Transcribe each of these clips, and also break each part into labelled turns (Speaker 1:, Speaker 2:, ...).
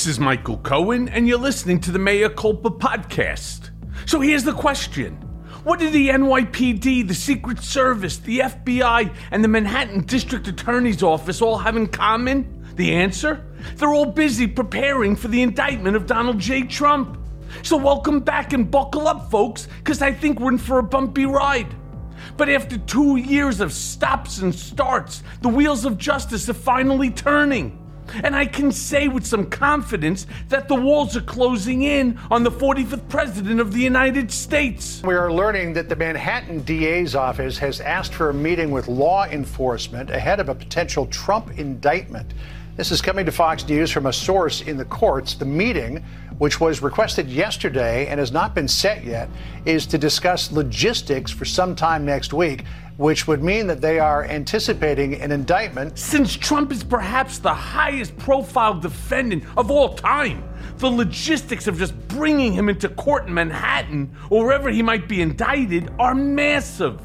Speaker 1: This is Michael Cohen, and you're listening to the Mea Culpa podcast. So here's the question. What do the NYPD, the Secret Service, the FBI, and the Manhattan District Attorney's Office all have in common? The answer? They're all busy preparing for the indictment of Donald J. Trump. So welcome back and buckle up, folks, because I think we're in for a bumpy ride. But after 2 years of stops and starts, the wheels of justice are finally turning. And I can say with some confidence that the walls are closing in on the 45th President of the United States.
Speaker 2: We are learning that the Manhattan DA's office has asked for a meeting with law enforcement ahead of a potential Trump indictment. This is coming to Fox News from a source in the courts. The meeting, which was requested yesterday and has not been set yet, is to discuss logistics for sometime next week, which would mean that they are anticipating an indictment.
Speaker 1: Since Trump is perhaps the highest profile defendant of all time, the logistics of just bringing him into court in Manhattan or wherever he might be indicted are massive.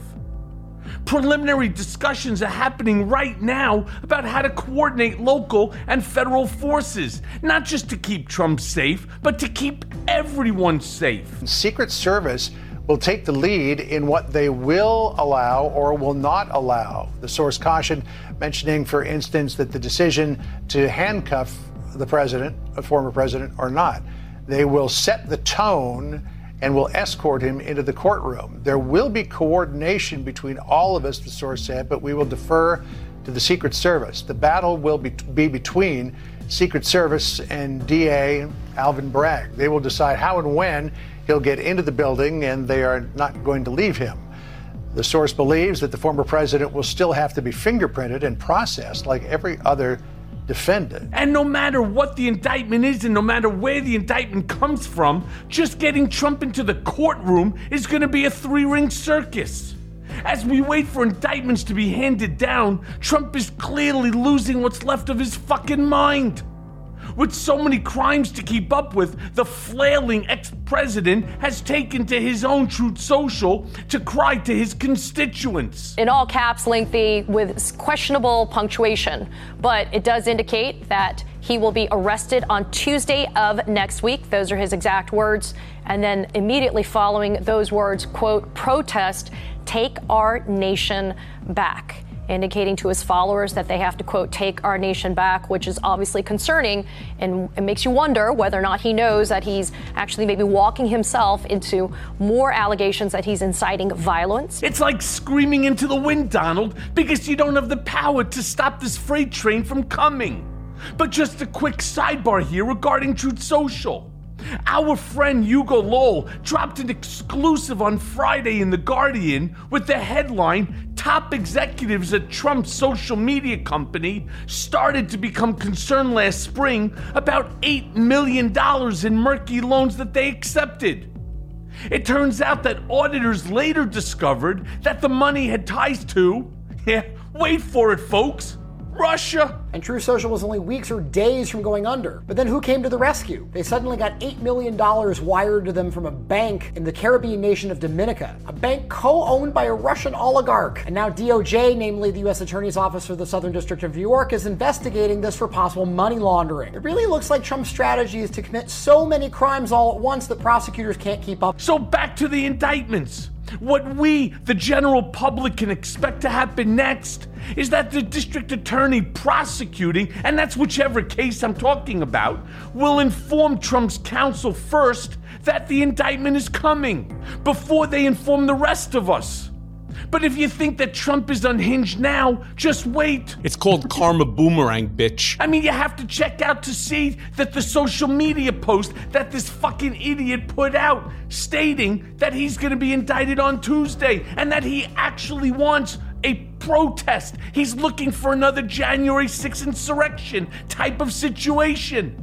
Speaker 1: Preliminary discussions are happening right now about how to coordinate local and federal forces, not just to keep Trump safe, but to keep everyone safe.
Speaker 2: Secret Service will take the lead in what they will allow or will not allow. The source cautioned, mentioning, for instance, that the decision to handcuff the president, a former president, or not, they will set the tone and will escort him into the courtroom. There will be coordination between all of us, the source said, but we will defer to the Secret Service. The battle will be between Secret Service and DA Alvin Bragg. They will decide how and when he'll get into the building, and they are not going to leave him. The source believes that the former president will still have to be fingerprinted and processed like every other defendant.
Speaker 1: And no matter what the indictment is and no matter where the indictment comes from, just getting Trump into the courtroom is going to be a three-ring circus. As we wait for indictments to be handed down, Trump is clearly losing what's left of his fucking mind. With so many crimes to keep up with, the flailing ex-president has taken to his own Truth Social to cry to his constituents.
Speaker 3: In all caps, lengthy, with questionable punctuation, but it does indicate that he will be arrested on Tuesday of next week. Those are his exact words. And then immediately following those words, quote, protest, take our nation back, indicating to his followers that they have to, quote, take our nation back, which is obviously concerning. And it makes you wonder whether or not he knows that he's actually maybe walking himself into more allegations that he's inciting violence.
Speaker 1: It's like screaming into the wind, Donald, because you don't have the power to stop this freight train from coming. But just a quick sidebar here regarding Truth Social. Our friend Hugo Lowell dropped an exclusive on Friday in The Guardian with the headline, "Top executives at Trump's social media company started to become concerned last spring about $8 million in murky loans that they accepted." It turns out that auditors later discovered that the money had ties to, wait for it, folks, Russia.
Speaker 4: And Truth Social was only weeks or days from going under. But then who came to the rescue? They suddenly got $8 million wired to them from a bank in the Caribbean nation of Dominica, a bank co-owned by a Russian oligarch. And now DOJ, namely the U.S. Attorney's Office for the Southern District of New York, is investigating this for possible money laundering. It really looks like Trump's strategy is to commit so many crimes all at once that prosecutors can't keep up.
Speaker 1: So back to the indictments. What we, the general public, can expect to happen next is that the district attorney prosecuting, and that's whichever case I'm talking about, will inform Trump's counsel first that the indictment is coming before they inform the rest of us. But if you think that Trump is unhinged now, just wait.
Speaker 5: It's called karma boomerang, bitch.
Speaker 1: I mean, you have to check out to see that the social media post that this fucking idiot put out stating that he's going to be indicted on Tuesday and that he actually wants a protest. He's looking for another January 6th insurrection type of situation.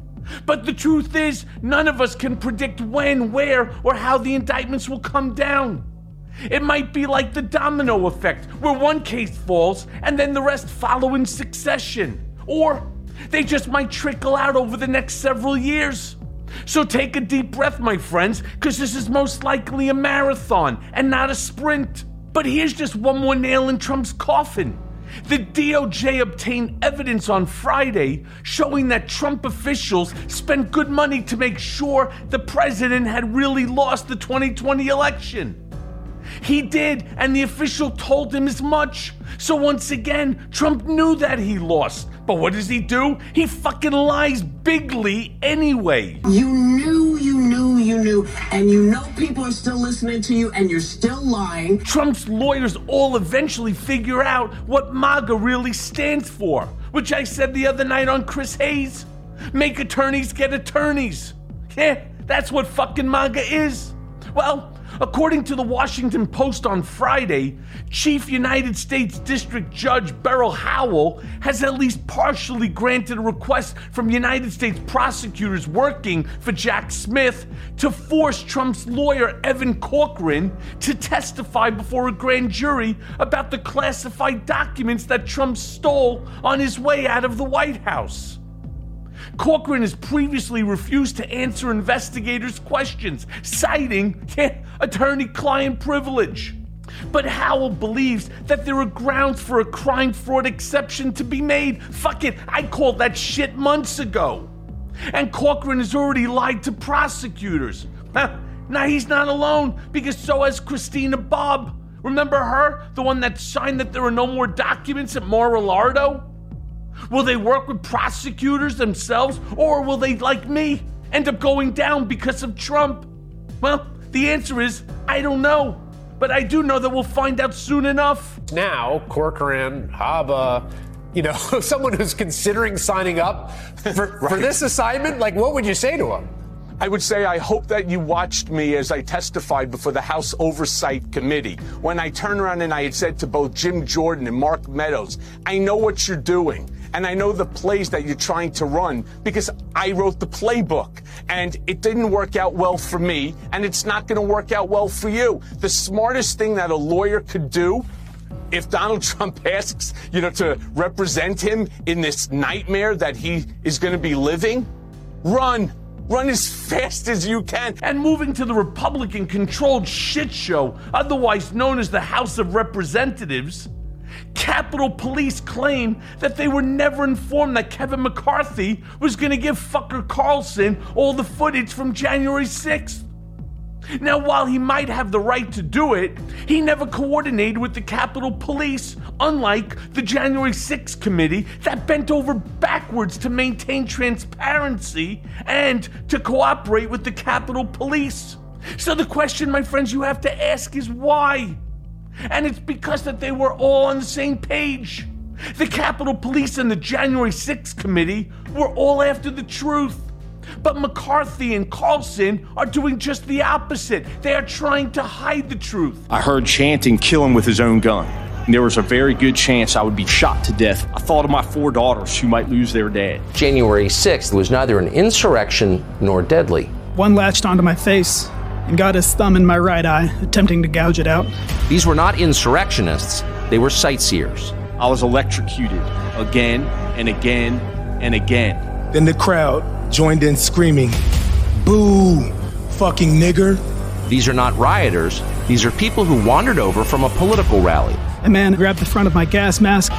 Speaker 1: But the truth is, none of us can predict when, where, or how the indictments will come down. It might be like the domino effect, where one case falls and then the rest follow in succession. Or they just might trickle out over the next several years. So take a deep breath, my friends, because this is most likely a marathon and not a sprint. But here's just one more nail in Trump's coffin. The DOJ obtained evidence on Friday showing that Trump officials spent good money to make sure the president had really lost the 2020 election. He did, and the official told him as much. So once again, Trump knew that he lost. But what does he do? He fucking lies bigly anyway.
Speaker 6: You knew, and you know people are still listening to you, and you're still lying.
Speaker 1: Trump's lawyers all eventually figure out what MAGA really stands for, which I said the other night on Chris Hayes. Make attorneys get attorneys. Yeah, that's what fucking MAGA is. Well, according to the Washington Post on Friday, Chief United States District Judge Beryl Howell has at least partially granted a request from United States prosecutors working for Jack Smith to force Trump's lawyer Evan Corcoran to testify before a grand jury about the classified documents that Trump stole on his way out of the White House. Corcoran has previously refused to answer investigators' questions, citing attorney-client privilege. But Howell believes that there are grounds for a crime fraud exception to be made. Fuck it, I called that shit months ago. And Corcoran has already lied to prosecutors. Now he's not alone, because so has Christina Bobb. Remember her? The one that signed that there are no more documents at Mar-a-Lago? Will they work with prosecutors themselves, or will they, like me, end up going down because of Trump? Well, the answer is, I don't know. But I do know that we'll find out soon enough.
Speaker 7: Now, Corcoran, Haba, someone who's considering signing up for this assignment, like, what would you say to him?
Speaker 5: I would say I hope that you watched me as I testified before the House Oversight Committee. When I turned around and I had said to both Jim Jordan and Mark Meadows, I know what you're doing. And I know the plays that you're trying to run because I wrote the playbook. And it didn't work out well for me, and it's not going to work out well for you. The smartest thing that a lawyer could do, if Donald Trump asks, to represent him in this nightmare that he is going to be living, run. Run as fast as you can.
Speaker 1: And moving to the Republican-controlled shit show, otherwise known as the House of Representatives, Capitol Police claim that they were never informed that Kevin McCarthy was going to give fucker Carlson all the footage from January 6th. Now, while he might have the right to do it, he never coordinated with the Capitol Police, unlike the January 6th committee that bent over backwards to maintain transparency and to cooperate with the Capitol Police. So the question, my friends, you have to ask is why? And it's because that they were all on the same page. The Capitol Police and the January 6th committee were all after the truth. But McCarthy and Carlson are doing just the opposite. They are trying to hide the truth.
Speaker 8: I heard chanting kill him with his own gun. And there was a very good chance I would be shot to death. I thought of my 4 daughters who might lose their dad.
Speaker 9: January 6th was neither an insurrection nor deadly.
Speaker 10: One latched onto my face and got his thumb in my right eye, attempting to gouge it out.
Speaker 9: These were not insurrectionists. They were sightseers.
Speaker 8: I was electrocuted again and again and again.
Speaker 11: Then the crowd joined in screaming, "Boo, fucking nigger."
Speaker 9: These are not rioters. These are people who wandered over from a political rally.
Speaker 10: A man grabbed the front of my gas mask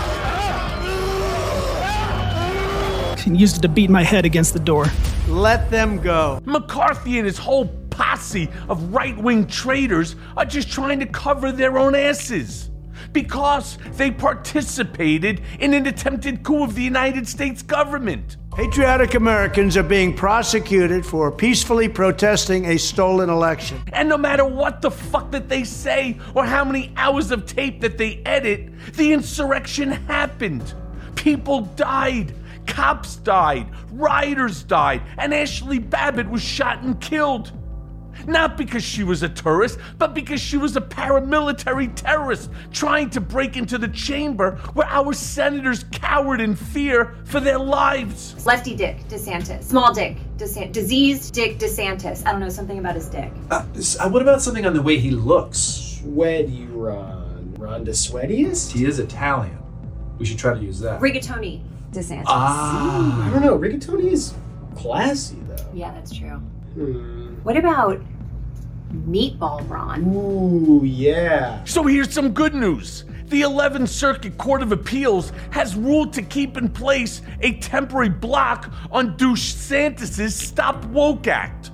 Speaker 10: and used it to beat my head against the door.
Speaker 12: Let them go.
Speaker 1: McCarthy and his whole posse of right-wing traitors are just trying to cover their own asses because they participated in an attempted coup of the United States government.
Speaker 12: Patriotic Americans are being prosecuted for peacefully protesting a stolen election.
Speaker 1: And no matter what the fuck that they say or how many hours of tape that they edit, the insurrection happened. People died. Cops died. Rioters died. And Ashley Babbitt was shot and killed. Not because she was a tourist, but because she was a paramilitary terrorist trying to break into the chamber where our senators cowered in fear for their lives.
Speaker 13: Lefty Dick DeSantis. Small Dick DeSantis. Diseased Dick DeSantis. I don't know, something about his dick.
Speaker 14: What about something on the way he looks? Sweaty Ron. Ron DeSweatiest? He is Italian. We should try to use that.
Speaker 13: Rigatoni DeSantis.
Speaker 14: I don't know. Rigatoni is classy, though.
Speaker 13: Yeah, that's true. What about Meatball Ron?
Speaker 14: Ooh, yeah.
Speaker 1: So here's some good news. the 11th Circuit Court of Appeals has ruled to keep in place a temporary block on DeSantis' Stop Woke Act,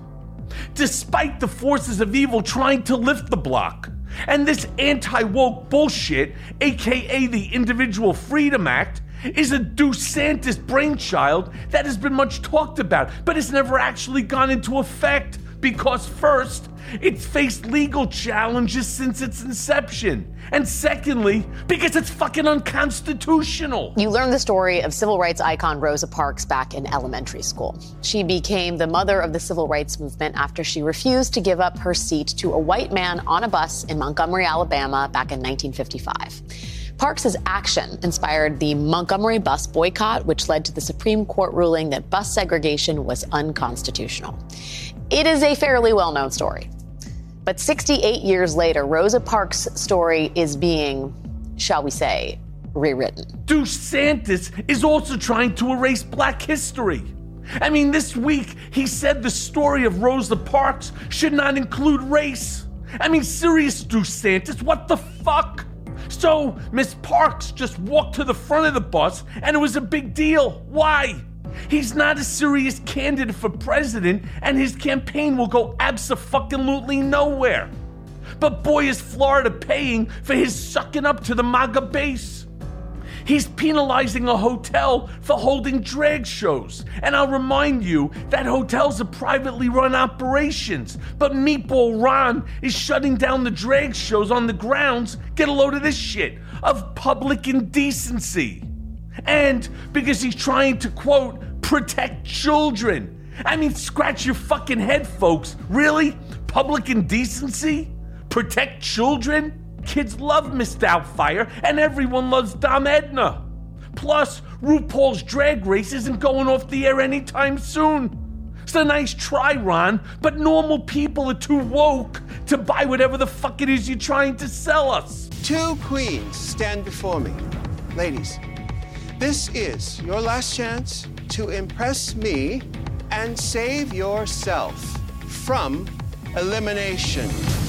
Speaker 1: despite the forces of evil trying to lift the block. And this anti-woke bullshit, aka the Individual Freedom Act, is a DeSantis brainchild that has been much talked about, but has never actually gone into effect because first, it's faced legal challenges since its inception, and secondly, because it's fucking unconstitutional.
Speaker 15: You learned the story of civil rights icon Rosa Parks back in elementary school. She became the mother of the civil rights movement after she refused to give up her seat to a white man on a bus in Montgomery, Alabama back in 1955. Parks' action inspired the Montgomery bus boycott, which led to the Supreme Court ruling that bus segregation was unconstitutional. It is a fairly well-known story. But 68 years later, Rosa Parks' story is being, shall we say, rewritten.
Speaker 1: DeSantis is also trying to erase Black history. I mean, this week, he said the story of Rosa Parks should not include race. I mean, serious DeSantis, what the fuck? So, Miss Parks just walked to the front of the bus, and it was a big deal. Why? He's not a serious candidate for president, and his campaign will go abso-fucking-lutely nowhere. But boy, is Florida paying for his sucking up to the MAGA base. He's penalizing a hotel for holding drag shows. And I'll remind you that hotels are privately run operations. But Meatball Ron is shutting down the drag shows on the grounds, get a load of this shit, of public indecency. And because he's trying to, quote, protect children. I mean, scratch your fucking head, folks. Really? Public indecency? Protect children? Kids love Miss Doubtfire, and everyone loves Dom Edna. Plus, RuPaul's Drag Race isn't going off the air anytime soon. It's a nice try, Ron, but normal people are too woke to buy whatever the fuck it is you're trying to sell us.
Speaker 16: Two queens stand before me. Ladies, this is your last chance to impress me and save yourself from elimination.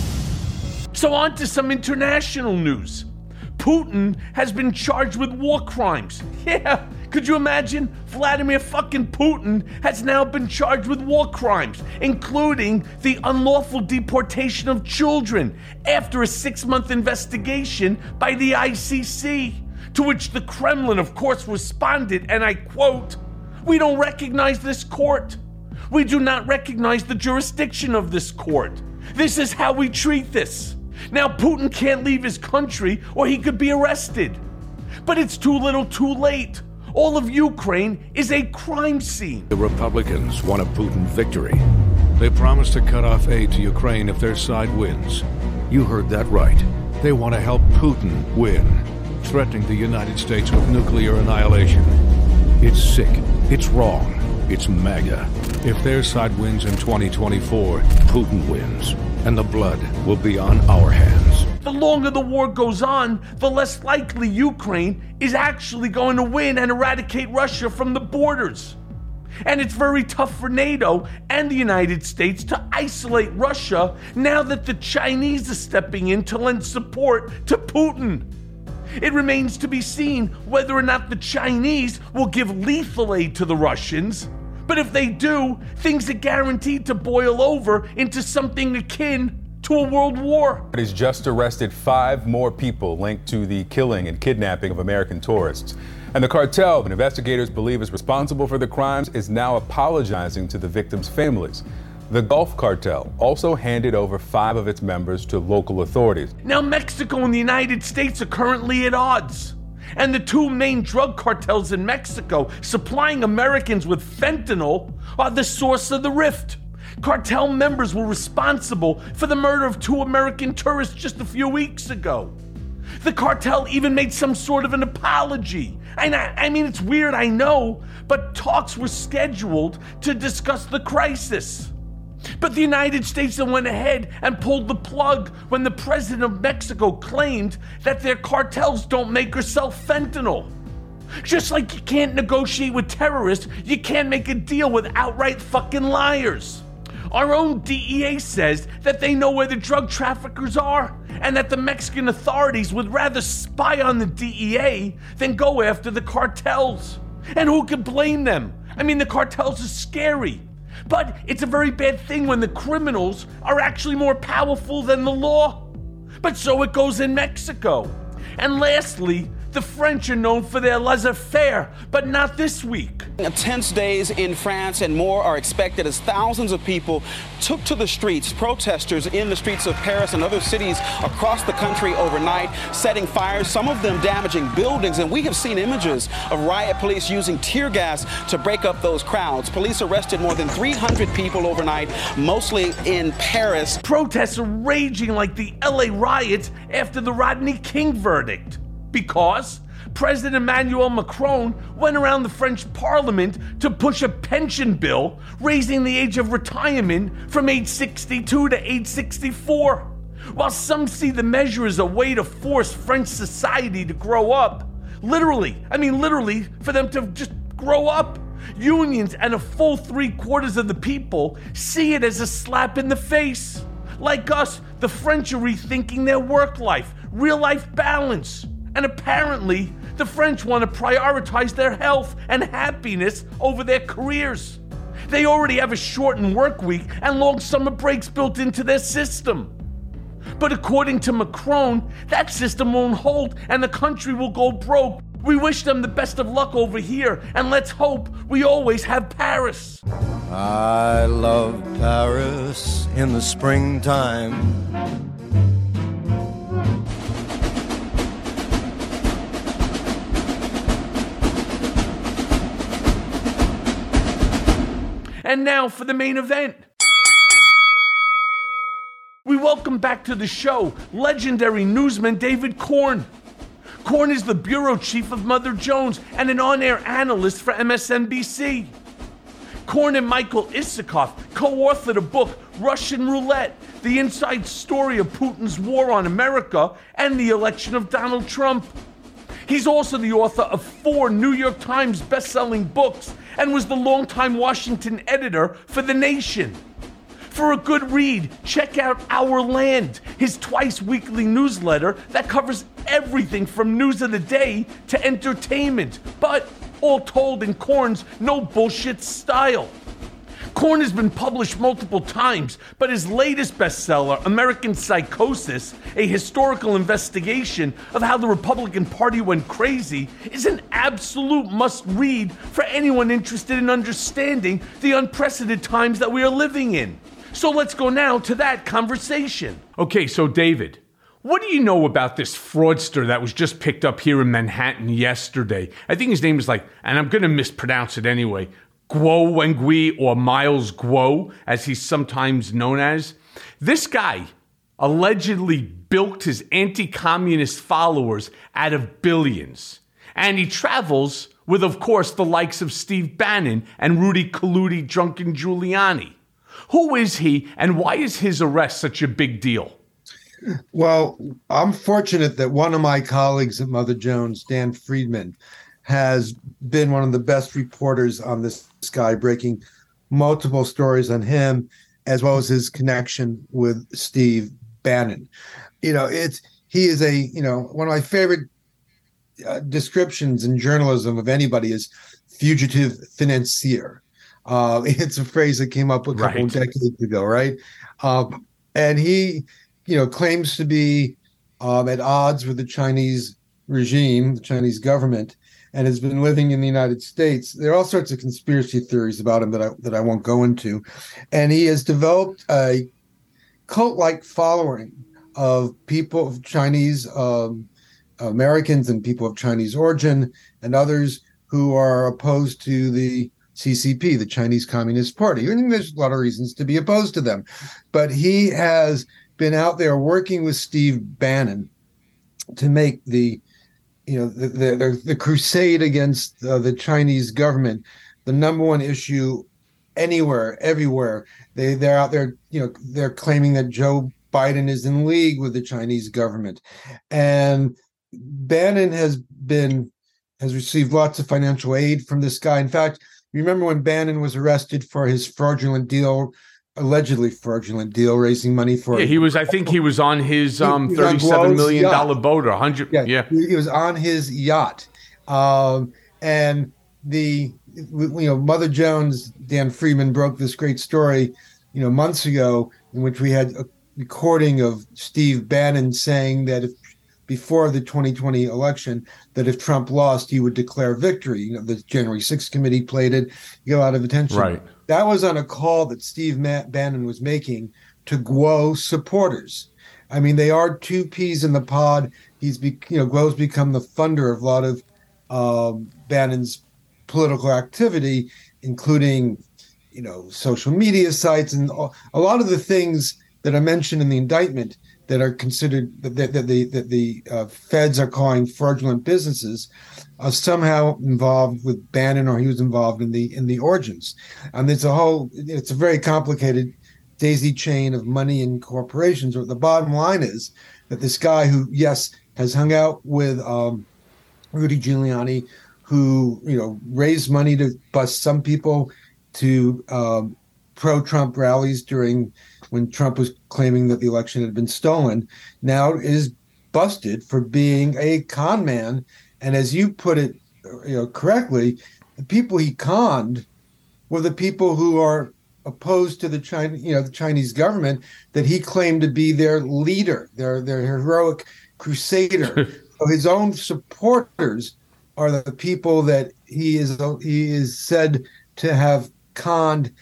Speaker 1: So on to some international news. Putin has been charged with war crimes. Yeah, could you imagine? Vladimir fucking Putin has now been charged with war crimes, including the unlawful deportation of children after a 6-month investigation by the ICC, to which the Kremlin, of course, responded, and I quote, "We don't recognize this court. We do not recognize the jurisdiction of this court. This is how we treat this." Now, Putin can't leave his country or he could be arrested. But it's too little too late. All of Ukraine is a crime scene.
Speaker 17: The Republicans want a Putin victory. They promised to cut off aid to Ukraine if their side wins. You heard that right. They want to help Putin win, threatening the United States with nuclear annihilation. It's sick. It's wrong. It's MAGA. If their side wins in 2024, Putin wins, and the blood will be on our hands.
Speaker 1: The longer the war goes on, the less likely Ukraine is actually going to win and eradicate Russia from the borders. And it's very tough for NATO and the United States to isolate Russia now that the Chinese are stepping in to lend support to Putin. It remains to be seen whether or not the Chinese will give lethal aid to the Russians. But if they do, things are guaranteed to boil over into something akin to a world war.
Speaker 18: He's just arrested 5 more people linked to the killing and kidnapping of American tourists. And the cartel that investigators believe is responsible for the crimes is now apologizing to the victims' families. The Gulf Cartel also handed over 5 of its members to local authorities.
Speaker 1: Now, Mexico and the United States are currently at odds. And the 2 main drug cartels in Mexico supplying Americans with fentanyl are the source of the rift. Cartel members were responsible for the murder of 2 American tourists just a few weeks ago. The cartel even made some sort of an apology. I mean, it's weird, I know, but talks were scheduled to discuss the crisis. But the United States went ahead and pulled the plug when the president of Mexico claimed that their cartels don't make or sell fentanyl. Just like you can't negotiate with terrorists, you can't make a deal with outright fucking liars. Our own DEA says that they know where the drug traffickers are and that the Mexican authorities would rather spy on the DEA than go after the cartels. And who can blame them? I mean, the cartels are scary. But it's a very bad thing when the criminals are actually more powerful than the law. But so it goes in Mexico. And lastly, the French are known for their laissez-faire, but not this week.
Speaker 19: Tense days in France and more are expected as thousands of people took to the streets, protesters in the streets of Paris and other cities across the country overnight, setting fires, some of them damaging buildings. And we have seen images of riot police using tear gas to break up those crowds. Police arrested more than 300 people overnight, mostly in Paris.
Speaker 1: Protests are raging like the LA riots after the Rodney King verdict. Because President Emmanuel Macron went around the French parliament to push a pension bill raising the age of retirement from age 62 to age 64. While some see the measure as a way to force French society to grow up, literally for them to just grow up, unions and a full 3/4 of the people see it as a slap in the face. Like us, the French are rethinking their work life, real-life balance. And apparently, the French want to prioritize their health and happiness over their careers. They already have a shortened work week and long summer breaks built into their system. But according to Macron, that system won't hold and the country will go broke. We wish them the best of luck over here, and let's hope we always have Paris.
Speaker 20: I love Paris in the springtime.
Speaker 1: And now for the main event. We welcome back to the show legendary newsman David Corn. Corn is the bureau chief of Mother Jones and an on-air analyst for MSNBC. Corn and Michael Isikoff co-authored a book, Russian Roulette, the inside story of Putin's war on America and the election of Donald Trump. He's also the author of 4 New York Times best-selling books and was the longtime Washington editor for The Nation. For a good read, check out Our Land, his twice-weekly newsletter that covers everything from news of the day to entertainment, but all told in Corn's no-bullshit style. Corn has been published multiple times, but his latest bestseller, American Psychosis, a historical investigation of how the Republican Party went crazy, is an absolute must-read for anyone interested in understanding the unprecedented times that we are living in. So let's go now to that conversation. Okay, so David, what do you know about this fraudster that was just picked up here in Manhattan yesterday? I think his name is and I'm going to mispronounce it anyway, Guo Wengui, or Miles Guo, as he's sometimes known as. This guy allegedly bilked his anti-communist followers out of billions. And he travels with, of course, the likes of Steve Bannon and Rudy Colludi, Drunken Giuliani. Who is he, and why is his arrest such a big deal?
Speaker 21: Well, I'm fortunate that one of my colleagues at Mother Jones, Dan Friedman, has been one of the best reporters on this guy, breaking multiple stories on him, as well as his connection with Steve Bannon. He is one of my favorite descriptions in journalism of anybody is fugitive financier. It's a phrase that came up a couple of decades ago, right? And he, claims to be at odds with the Chinese regime, the Chinese government, and has been living in the United States. There are all sorts of conspiracy theories about him that I won't go into. And he has developed a cult-like following of people of Chinese Americans and people of Chinese origin and others who are opposed to the CCP, the Chinese Communist Party. And there's a lot of reasons to be opposed to them. But he has been out there working with Steve Bannon to make the crusade against the Chinese government the number one issue anywhere, everywhere. They're out there, they're claiming that Joe Biden is in league with the Chinese government. And Bannon has received lots of financial aid from this guy. In fact, remember when Bannon was arrested for his fraudulent deal allegedly fraudulent deal, raising money for.
Speaker 1: Yeah, he was. I think he was on his $37 million boat, or 100. Yeah,
Speaker 21: he was on his yacht, and Mother Jones, Dan Friedman broke this great story, months ago, in which we had a recording of Steve Bannon saying that before the 2020 election, that if Trump lost, he would declare victory. The January 6th committee played it, got a lot of attention.
Speaker 1: Right.
Speaker 21: That was on a call that Steve Bannon was making to Guo supporters. I mean, they are two peas in the pod. Guo's become the funder of a lot of Bannon's political activity, including, social media sites and a lot of the things that are mentioned in the indictment that are considered that the feds are calling fraudulent businesses are somehow involved with Bannon, or he was involved in the origins. And it's a very complicated daisy chain of money and corporations. But the bottom line is that this guy who, yes, has hung out with Rudy Giuliani, who raised money to bust some people to pro-Trump rallies when Trump was claiming that the election had been stolen, now is busted for being a con man. And as you put it, correctly, the people he conned were the people who are opposed to the Chinese government that he claimed to be their leader, their heroic crusader. So his own supporters are the people that he is said to have conned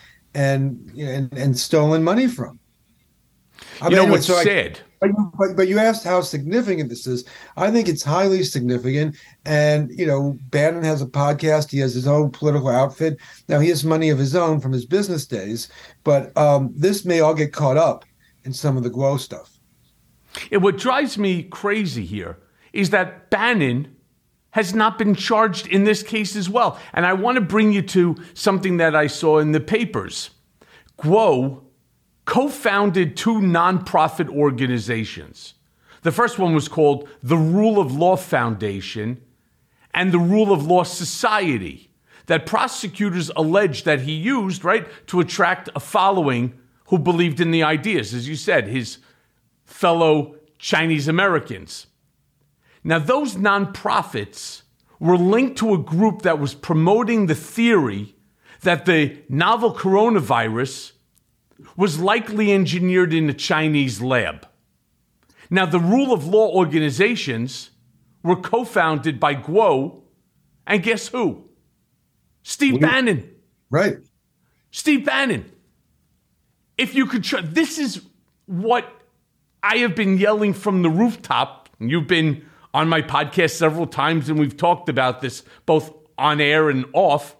Speaker 21: and stolen money from.
Speaker 1: What's sad?
Speaker 21: But you asked how significant this is. I think it's highly significant. And, Bannon has a podcast. He has his own political outfit. Now, he has money of his own from his business days. But this may all get caught up in some of the Guo stuff.
Speaker 1: What drives me crazy here is that Bannon has not been charged in this case as well. And I want to bring you to something that I saw in the papers. Guo co-founded two nonprofit organizations. The first one was called the Rule of Law Foundation and the Rule of Law Society, that prosecutors alleged that he used, to attract a following who believed in the ideas, as you said, his fellow Chinese Americans. Now, those nonprofits were linked to a group that was promoting the theory that the novel coronavirus was likely engineered in a Chinese lab. Now, the Rule of Law organizations were co-founded by Guo, and guess who? Steve Bannon.
Speaker 21: Right.
Speaker 1: Steve Bannon. If you could this is what I have been yelling from the rooftop. You've been on my podcast several times, and we've talked about this both on air and off.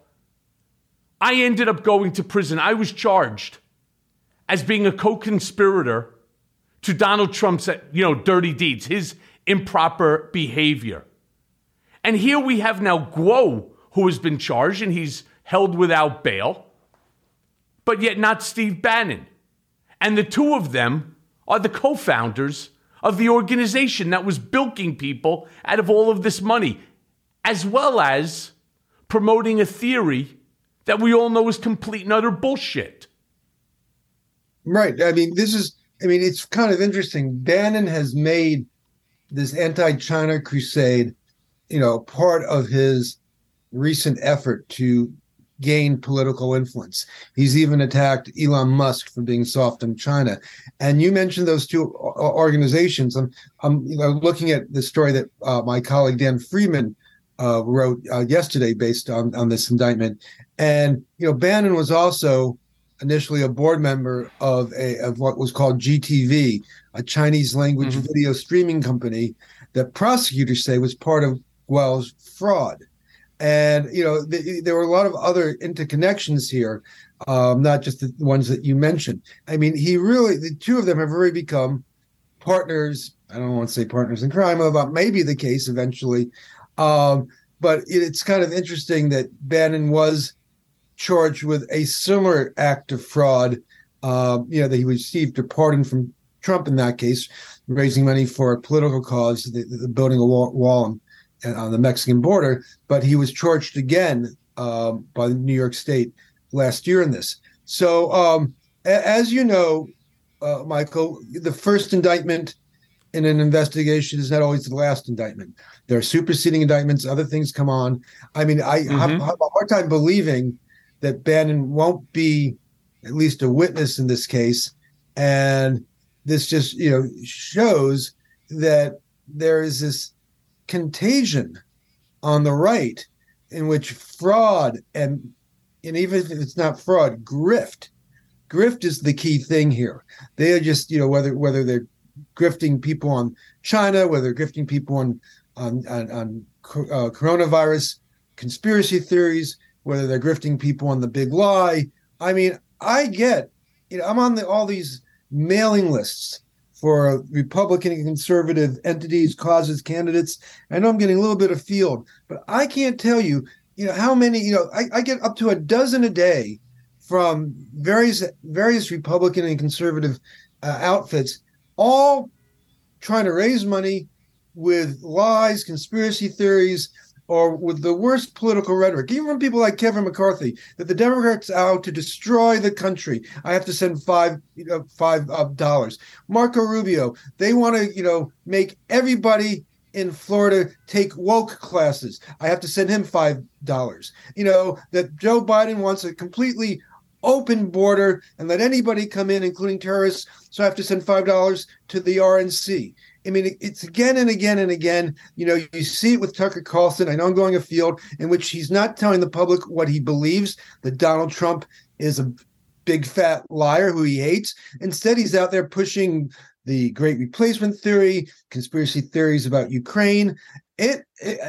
Speaker 1: I ended up going to prison. I was charged as being a co-conspirator to Donald Trump's, dirty deeds, his improper behavior. And here we have now Guo, who has been charged, and he's held without bail, but yet not Steve Bannon. And the two of them are the co-founders of the organization that was bilking people out of all of this money, as well as promoting a theory that we all know is complete and utter bullshit.
Speaker 21: Right. It's kind of interesting. Bannon has made this anti-China crusade, part of his recent effort to gain political influence. He's even attacked Elon Musk for being soft on China. And you mentioned those two organizations. I'm looking at the story that my colleague Dan Friedman wrote yesterday based on this indictment. And Bannon was also initially a board member of what was called GTV, a Chinese language video streaming company that prosecutors say was part of Guo's fraud. And, there were a lot of other interconnections here, not just the ones that you mentioned. The two of them have really become partners. I don't want to say partners in crime, although that may be the case eventually. But it's kind of interesting that Bannon was charged with a similar act of fraud, that he received a pardon from Trump in that case, raising money for a political cause, the building a wall on the Mexican border. But he was charged again by New York State last year in this. So, As you know, Michael, the first indictment in an investigation is not always the last indictment. There are superseding indictments, other things come on. I mean, I have a hard time believing that Bannon won't be at least a witness in this case. And this just, shows that there is this contagion on the right in which fraud and even if it's not fraud, grift is the key thing here. They are just, whether they're grifting people on China, whether they're grifting people on coronavirus conspiracy theories, whether they're grifting people on the big lie. I mean, I'm on all these mailing lists for Republican and conservative entities, causes, candidates. I know I'm getting a little bit of field, but I can't tell you, how many, I get up to a dozen a day from various Republican and conservative outfits, all trying to raise money with lies, conspiracy theories, or with the worst political rhetoric, even from people like Kevin McCarthy, that the Democrats are out to destroy the country. I have to send $5. Marco Rubio, they want to, make everybody in Florida take woke classes. I have to send him $5. That Joe Biden wants a completely open border and let anybody come in, including terrorists. So I have to send $5 to the RNC. I mean, it's again and again and again. You see it with Tucker Carlson. I know I'm going afield, in which he's not telling the public what he believes, that Donald Trump is a big fat liar who he hates. Instead, he's out there pushing the Great Replacement theory, conspiracy theories about Ukraine. And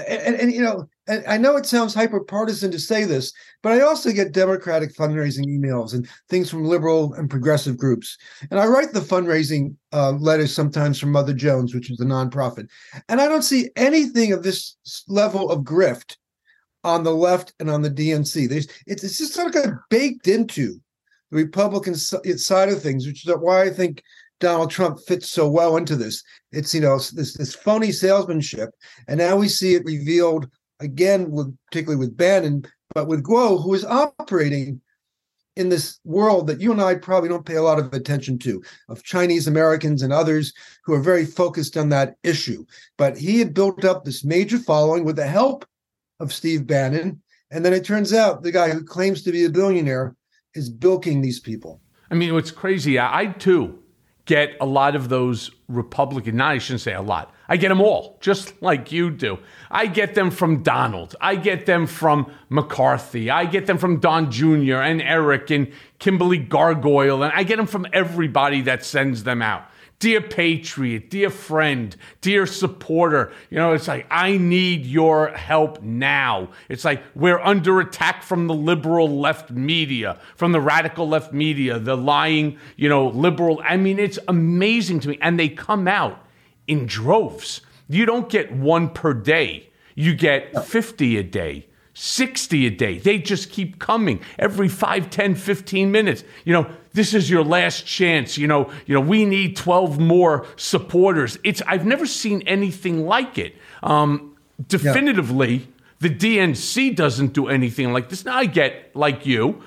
Speaker 21: I know it sounds hyper-partisan to say this, but I also get Democratic fundraising emails and things from liberal and progressive groups. And I write the fundraising letters sometimes from Mother Jones, which is a nonprofit. And I don't see anything of this level of grift on the left and on the DNC. It's just sort of baked into the Republican side of things, which is why I think Donald Trump fits so well into this. It's, this phony salesmanship. And now we see it revealed again, particularly with Bannon, but with Guo, who is operating in this world that you and I probably don't pay a lot of attention to, of Chinese Americans and others who are very focused on that issue. But he had built up this major following with the help of Steve Bannon. And then it turns out the guy who claims to be a billionaire is bilking these people.
Speaker 1: I mean, what's crazy, I too get a lot of those Republican, I shouldn't say a lot. I get them all, just like you do. I get them from Donald. I get them from McCarthy. I get them from Don Jr. and Eric and Kimberly Gargoyle. And I get them from everybody that sends them out. Dear Patriot, dear friend, dear supporter. It's like, I need your help now. It's like we're under attack from the liberal left media, from the radical left media, the lying, liberal. I mean, it's amazing to me. And they come out in droves. You don't get one per day. You get 50 a day, 60 a day. They just keep coming every 5, 10, 15 minutes. This is your last chance. We need 12 more supporters. I've never seen anything like it. Definitively, the DNC doesn't do anything like this. Now I get, like you,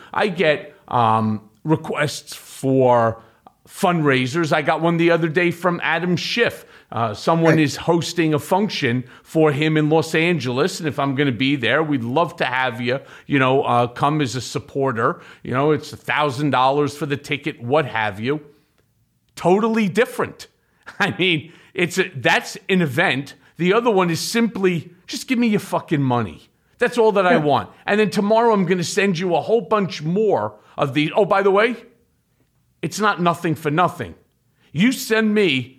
Speaker 1: requests for fundraisers. I got one the other day from Adam Schiff. Someone is hosting a function for him in Los Angeles. And if I'm going to be there, we'd love to have you, come as a supporter. It's $1,000 for the ticket, what have you. Totally different. I mean, that's an event. The other one is simply, just give me your fucking money. That's all that I want. And then tomorrow I'm going to send you a whole bunch more of these. Oh, by the way, it's not nothing for nothing. You send me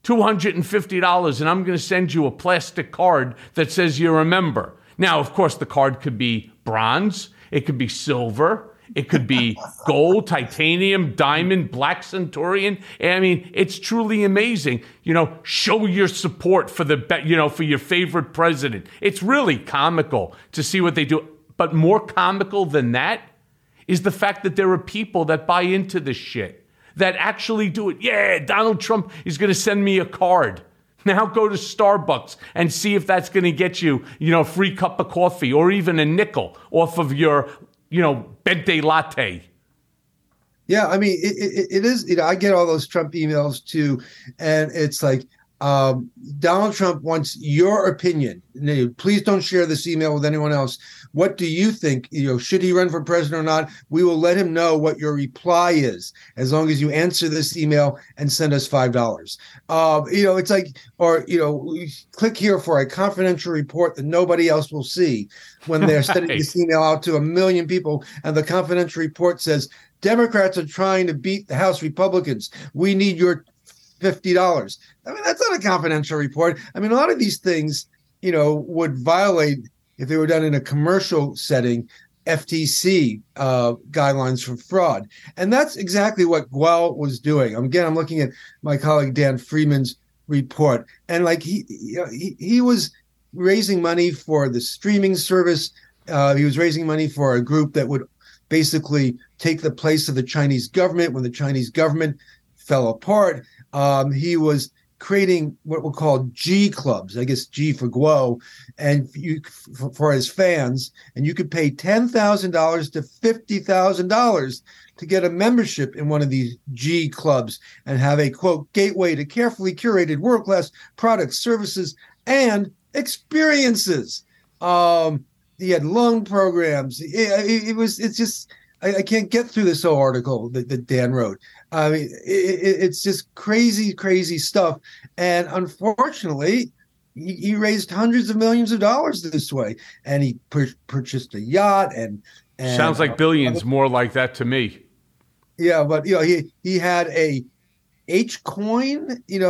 Speaker 1: $250 and I'm going to send you a plastic card that says you're a member. Now, of course, the card could be bronze. It could be silver. It could be gold, titanium, diamond, black centurion. I mean, it's truly amazing. Show your support for for your favorite president. It's really comical to see what they do. But more comical than that is the fact that there are people that buy into this shit, that actually do it. Yeah, Donald Trump is going to send me a card. Now go to Starbucks and see if that's going to get you, a free cup of coffee or even a nickel off of your, Bente latte.
Speaker 21: Yeah, I mean, it is. I get all those Trump emails too, and it's like Donald Trump wants your opinion. Please don't share this email with anyone else. What do you think? Should he run for president or not? We will let him know what your reply is, as long as you answer this email and send us $5. It's like, or click here for a confidential report that nobody else will see. When they're sending this email out to 1 million people, and the confidential report says Democrats are trying to beat the House Republicans. We need your $50. I mean, that's not a confidential report. I mean, a lot of these things, would violate, if they were done in a commercial setting, FTC guidelines for fraud. And that's exactly what Guo was doing. Again, I'm looking at my colleague Dan Friedman's report. And like he was raising money for the streaming service. He was raising money for a group that would basically take the place of the Chinese government when the Chinese government fell apart. He was creating what we'll call G clubs, I guess G for Guo, and for his fans. And you could pay $10,000 to $50,000 to get a membership in one of these G clubs and have a, quote, gateway to carefully curated world-class products, services, and experiences. He had loan programs. It's just, I can't get through this whole article that Dan wrote. I mean, it's just crazy, crazy stuff. And unfortunately, he raised hundreds of millions of dollars this way. And he purchased a yacht and
Speaker 1: sounds like billions, more like that to me.
Speaker 21: Yeah, but he had a H coin,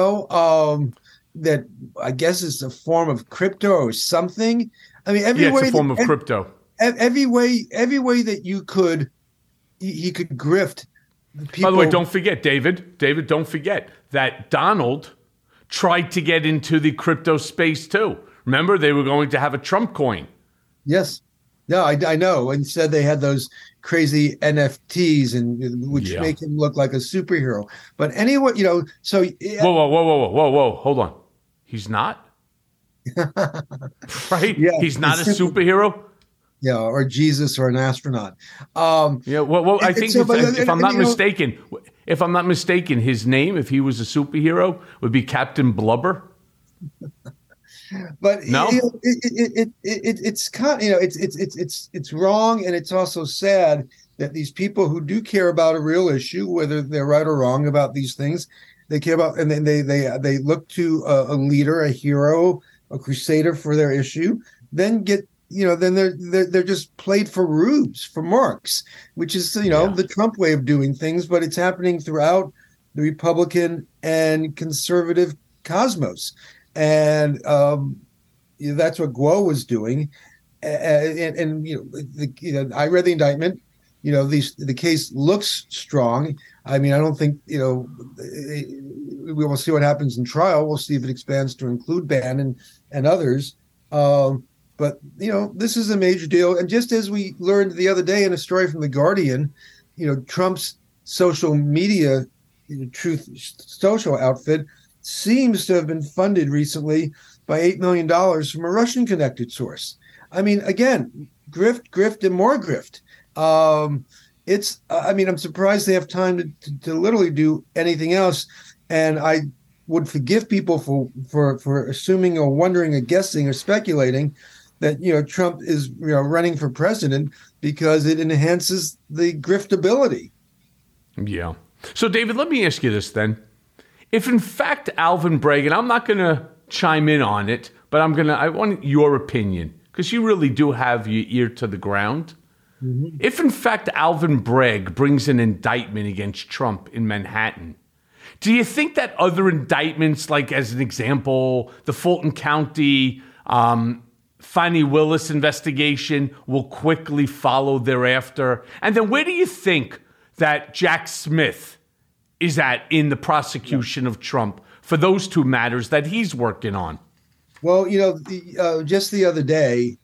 Speaker 21: that I guess is a form of crypto or something. I mean,
Speaker 1: it's a form of crypto.
Speaker 21: Every way that you could, he could grift people.
Speaker 1: By the way, don't forget, David, don't forget that Donald tried to get into the crypto space too. Remember, they were going to have a Trump coin.
Speaker 21: Yes. No, I know. And said they had those crazy NFTs which make him look like a superhero. But anyway, so.
Speaker 1: Whoa. Hold on. He's not? Right? Yeah, he's not a superhero?
Speaker 21: Yeah, or Jesus or an astronaut.
Speaker 1: I think if I'm not mistaken, his name, if he was a superhero, would be Captain Blubber.
Speaker 21: But
Speaker 1: no,
Speaker 21: it's kind of, it's wrong, and it's also sad that these people who do care about a real issue, whether they're right or wrong about these things, they care about, and then they look to a leader, a hero, a crusader for their issue, then get. Then they're just played for rubes, for marks, which is the Trump way of doing things, but it's happening throughout the Republican and conservative cosmos, and that's what Guo was doing. And I read the indictment. The case looks strong. I mean, I don't think we will see what happens in trial. We'll see if it expands to include Bannon and others. But, this is a major deal. And just as we learned the other day in a story from The Guardian, Trump's social media, Truth Social outfit seems to have been funded recently by $8 million from a Russian-connected source. I mean, again, grift, and more grift. I'm surprised they have time to literally do anything else. And I would forgive people for assuming or wondering or guessing or speculating that Trump is running for president because it enhances the griftability.
Speaker 1: Yeah. So David, let me ask you this then: if in fact Alvin Bragg, and I'm not going to chime in on it, but I want your opinion because you really do have your ear to the ground. Mm-hmm. If in fact Alvin Bragg brings an indictment against Trump in Manhattan, do you think that other indictments, like as an example, the Fulton County Fani Willis investigation, will quickly follow thereafter? And then where do you think that Jack Smith is at in the prosecution of Trump for those two matters that he's working on?
Speaker 21: Well, just the other day,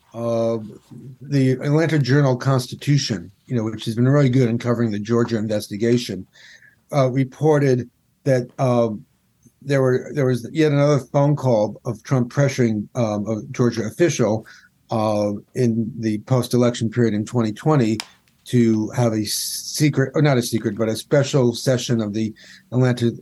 Speaker 21: the Atlanta Journal-Constitution, which has been really good in covering the Georgia investigation, reported that there was yet another phone call of Trump pressuring a Georgia official in the post-election period in 2020 to have a secret, or not a secret, but a special session of the the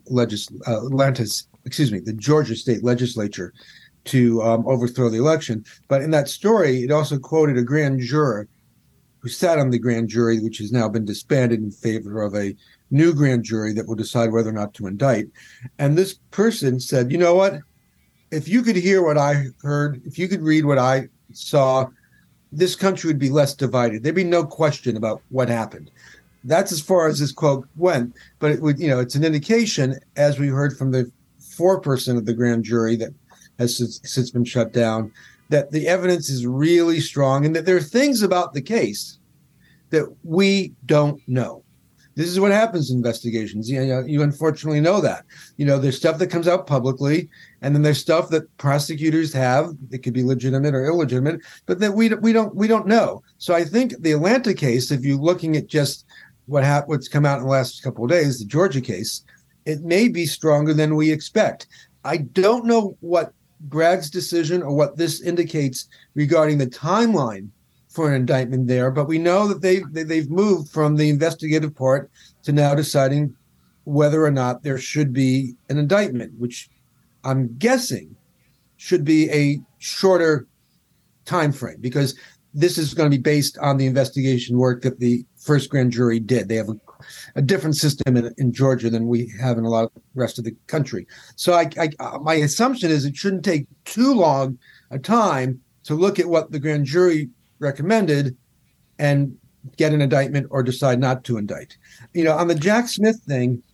Speaker 21: Georgia State Legislature to overthrow the election. But in that story, it also quoted a grand juror who sat on the grand jury, which has now been disbanded in favor of a new grand jury that will decide whether or not to indict. And this person said, you know what? If you could hear what I heard, if you could read what I saw, this country would be less divided. There'd be no question about what happened. That's as far as this quote went. But it would, it's an indication, as we heard from the foreperson of the grand jury that has since been shut down, that the evidence is really strong and that there are things about the case that we don't know. This is what happens in investigations. You unfortunately know that. There's stuff that comes out publicly, and then there's stuff that prosecutors have that could be legitimate or illegitimate, but that we don't know. So I think the Atlanta case, if you're looking at just what's come out in the last couple of days, the Georgia case, it may be stronger than we expect. I don't know what Bragg's decision or what this indicates regarding the timeline for an indictment there, but we know that they've moved from the investigative part to now deciding whether or not there should be an indictment, which I'm guessing should be a shorter time frame, because this is going to be based on the investigation work that the first grand jury did. They have a different system in Georgia than we have in a lot of the rest of the country. So my assumption is it shouldn't take too long a time to look at what the grand jury recommended and get an indictment or decide not to indict. On the Jack Smith thing,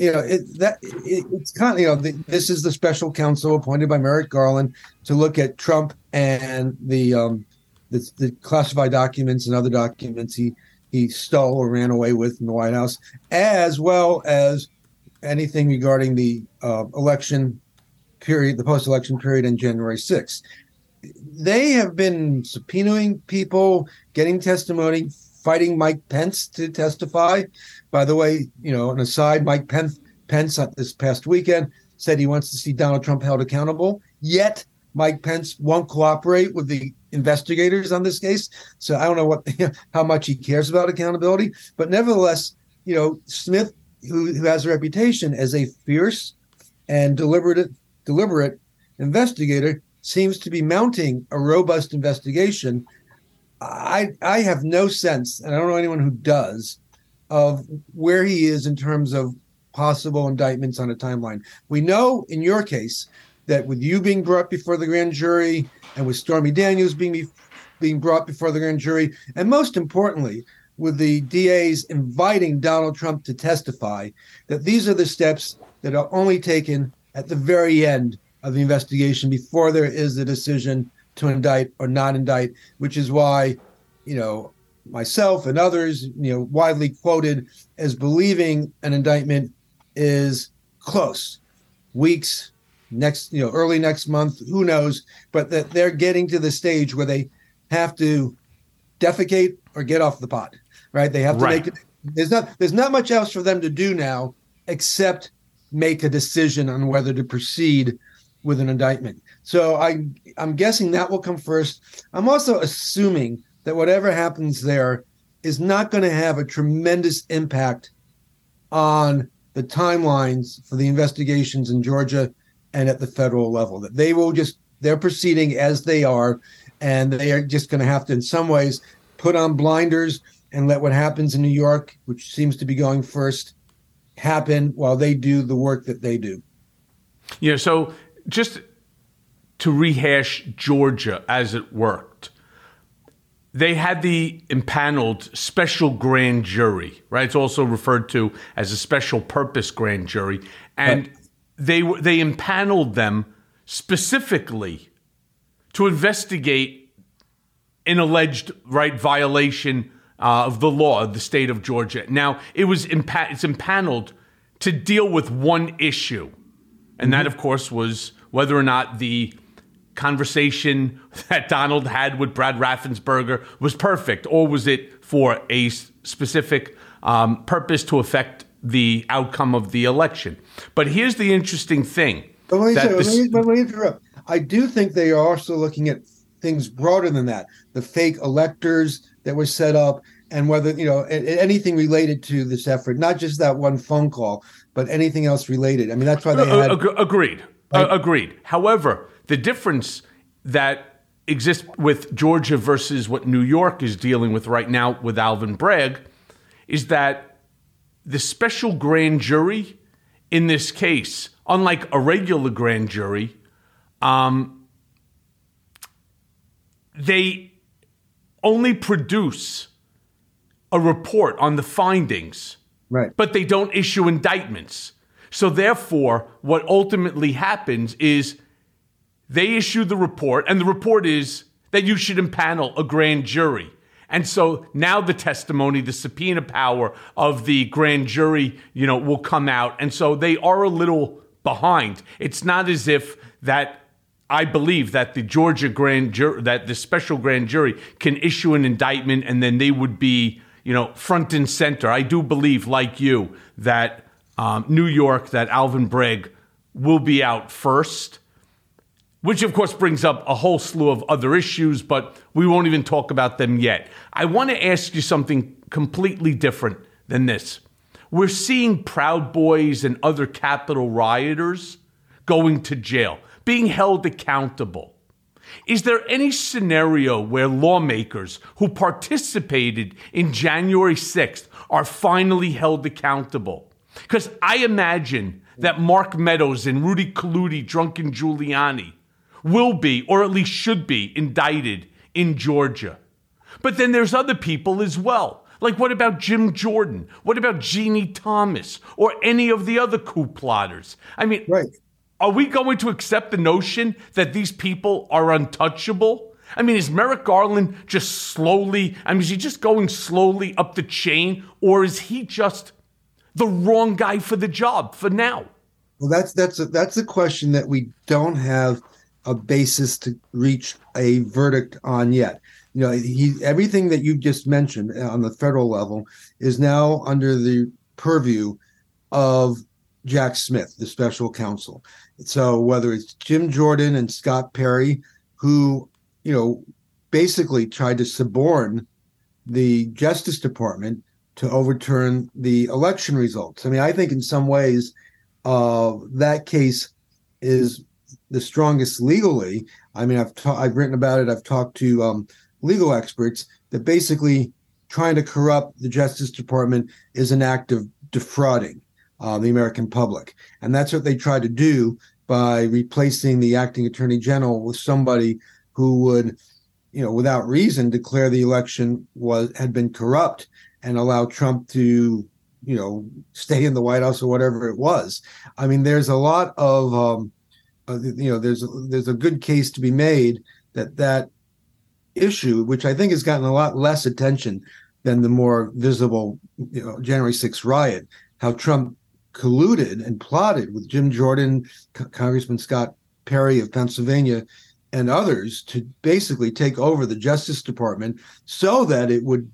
Speaker 21: it's kind of, this is the special counsel appointed by Merrick Garland to look at Trump and the classified documents and other documents he stole or ran away with in the White House, as well as anything regarding the election period, the post-election period on January 6th. They have been subpoenaing people, getting testimony, fighting Mike Pence to testify. By the way, an aside, Mike Pence this past weekend said he wants to see Donald Trump held accountable, yet Mike Pence won't cooperate with the investigators on this case. So I don't know how much he cares about accountability, but nevertheless, Smith, who has a reputation as a fierce and deliberate investigator, seems to be mounting a robust investigation. I have no sense, and I don't know anyone who does, of where he is in terms of possible indictments on a timeline. We know in your case that with you being brought before the grand jury and with Stormy Daniels being brought before the grand jury, and most importantly, with the DAs inviting Donald Trump to testify, that these are the steps that are only taken at the very end of the investigation before there is a decision to indict or not indict, which is why, myself and others, widely quoted as believing an indictment is close. Weeks, early next month, who knows, but that they're getting to the stage where they have to defecate or get off the pot, right? They have to make it. There's not much else for them to do now except make a decision on whether to proceed with an indictment. So I'm guessing that will come first. I'm also assuming that whatever happens there is not going to have a tremendous impact on the timelines for the investigations in Georgia and at the federal level. That they're proceeding as they are, and they are just going to have to, in some ways, put on blinders and let what happens in New York, which seems to be going first, happen while they do the work that they do.
Speaker 1: So just to rehash Georgia as it worked, they had the impaneled special grand jury, right? It's also referred to as a special purpose grand jury. And they impaneled them specifically to investigate an alleged violation of the law of the state of Georgia. Now, it's impaneled to deal with one issue. And that, of course, was whether or not the conversation that Donald had with Brad Raffensperger was perfect, or was it for a specific purpose to affect the outcome of the election. But here's the interesting thing.
Speaker 21: But let me interrupt. I do think they are also looking at things broader than that. The fake electors that were set up, and whether, anything related to this effort, not just that one phone call, but anything else related. I mean, that's why they had...
Speaker 1: Agreed. Agreed. However, the difference that exists with Georgia versus what New York is dealing with right now with Alvin Bragg is that the special grand jury in this case, unlike a regular grand jury, they only produce a report on the findings,
Speaker 21: right?
Speaker 1: But they don't issue indictments. So therefore, what ultimately happens is they issue the report, and the report is that you should impanel a grand jury. And so now the testimony, the subpoena power of the grand jury, will come out. And so they are a little behind. It's not as if that I believe that the Georgia grand jury, that the special grand jury can issue an indictment and then they would be, front and center. I do believe, like you, that New York, that Alvin Bragg will be out first, which of course brings up a whole slew of other issues, but we won't even talk about them yet. I want to ask you something completely different than this. We're seeing Proud Boys and other Capitol rioters going to jail, being held accountable. Is there any scenario where lawmakers who participated in January 6th are finally held accountable? Because I imagine that Mark Meadows and Rudy Colludi, Drunken Giuliani, will be, or at least should be, indicted in Georgia. But then there's other people as well. Like, what about Jim Jordan? What about Jeannie Thomas? Or any of the other coup plotters? I mean,
Speaker 21: right.
Speaker 1: Are we going to accept the notion that these people are untouchable? I mean, is Merrick Garland just slowly, is he just going slowly up the chain? Or is he just the wrong guy for the job for now?
Speaker 21: Well, that's a question that we don't have a basis to reach a verdict on yet. Everything that you just mentioned on the federal level is now under the purview of Jack Smith, the special counsel. So whether it's Jim Jordan and Scott Perry, who, basically tried to suborn the Justice Department to overturn the election results. I think in some ways that case is the strongest legally. I've written about it. I've talked to legal experts that basically trying to corrupt the Justice Department is an act of defrauding the American public. And that's what they tried to do by replacing the acting attorney general with somebody who would, without reason, declare the election had been corrupt and allow Trump to, stay in the White House or whatever it was. There's a lot of, there's a good case to be made that issue, which I think has gotten a lot less attention than the more visible, January 6th riot, how Trump colluded and plotted with Jim Jordan, Congressman Scott Perry of Pennsylvania, and others to basically take over the Justice Department so that it would,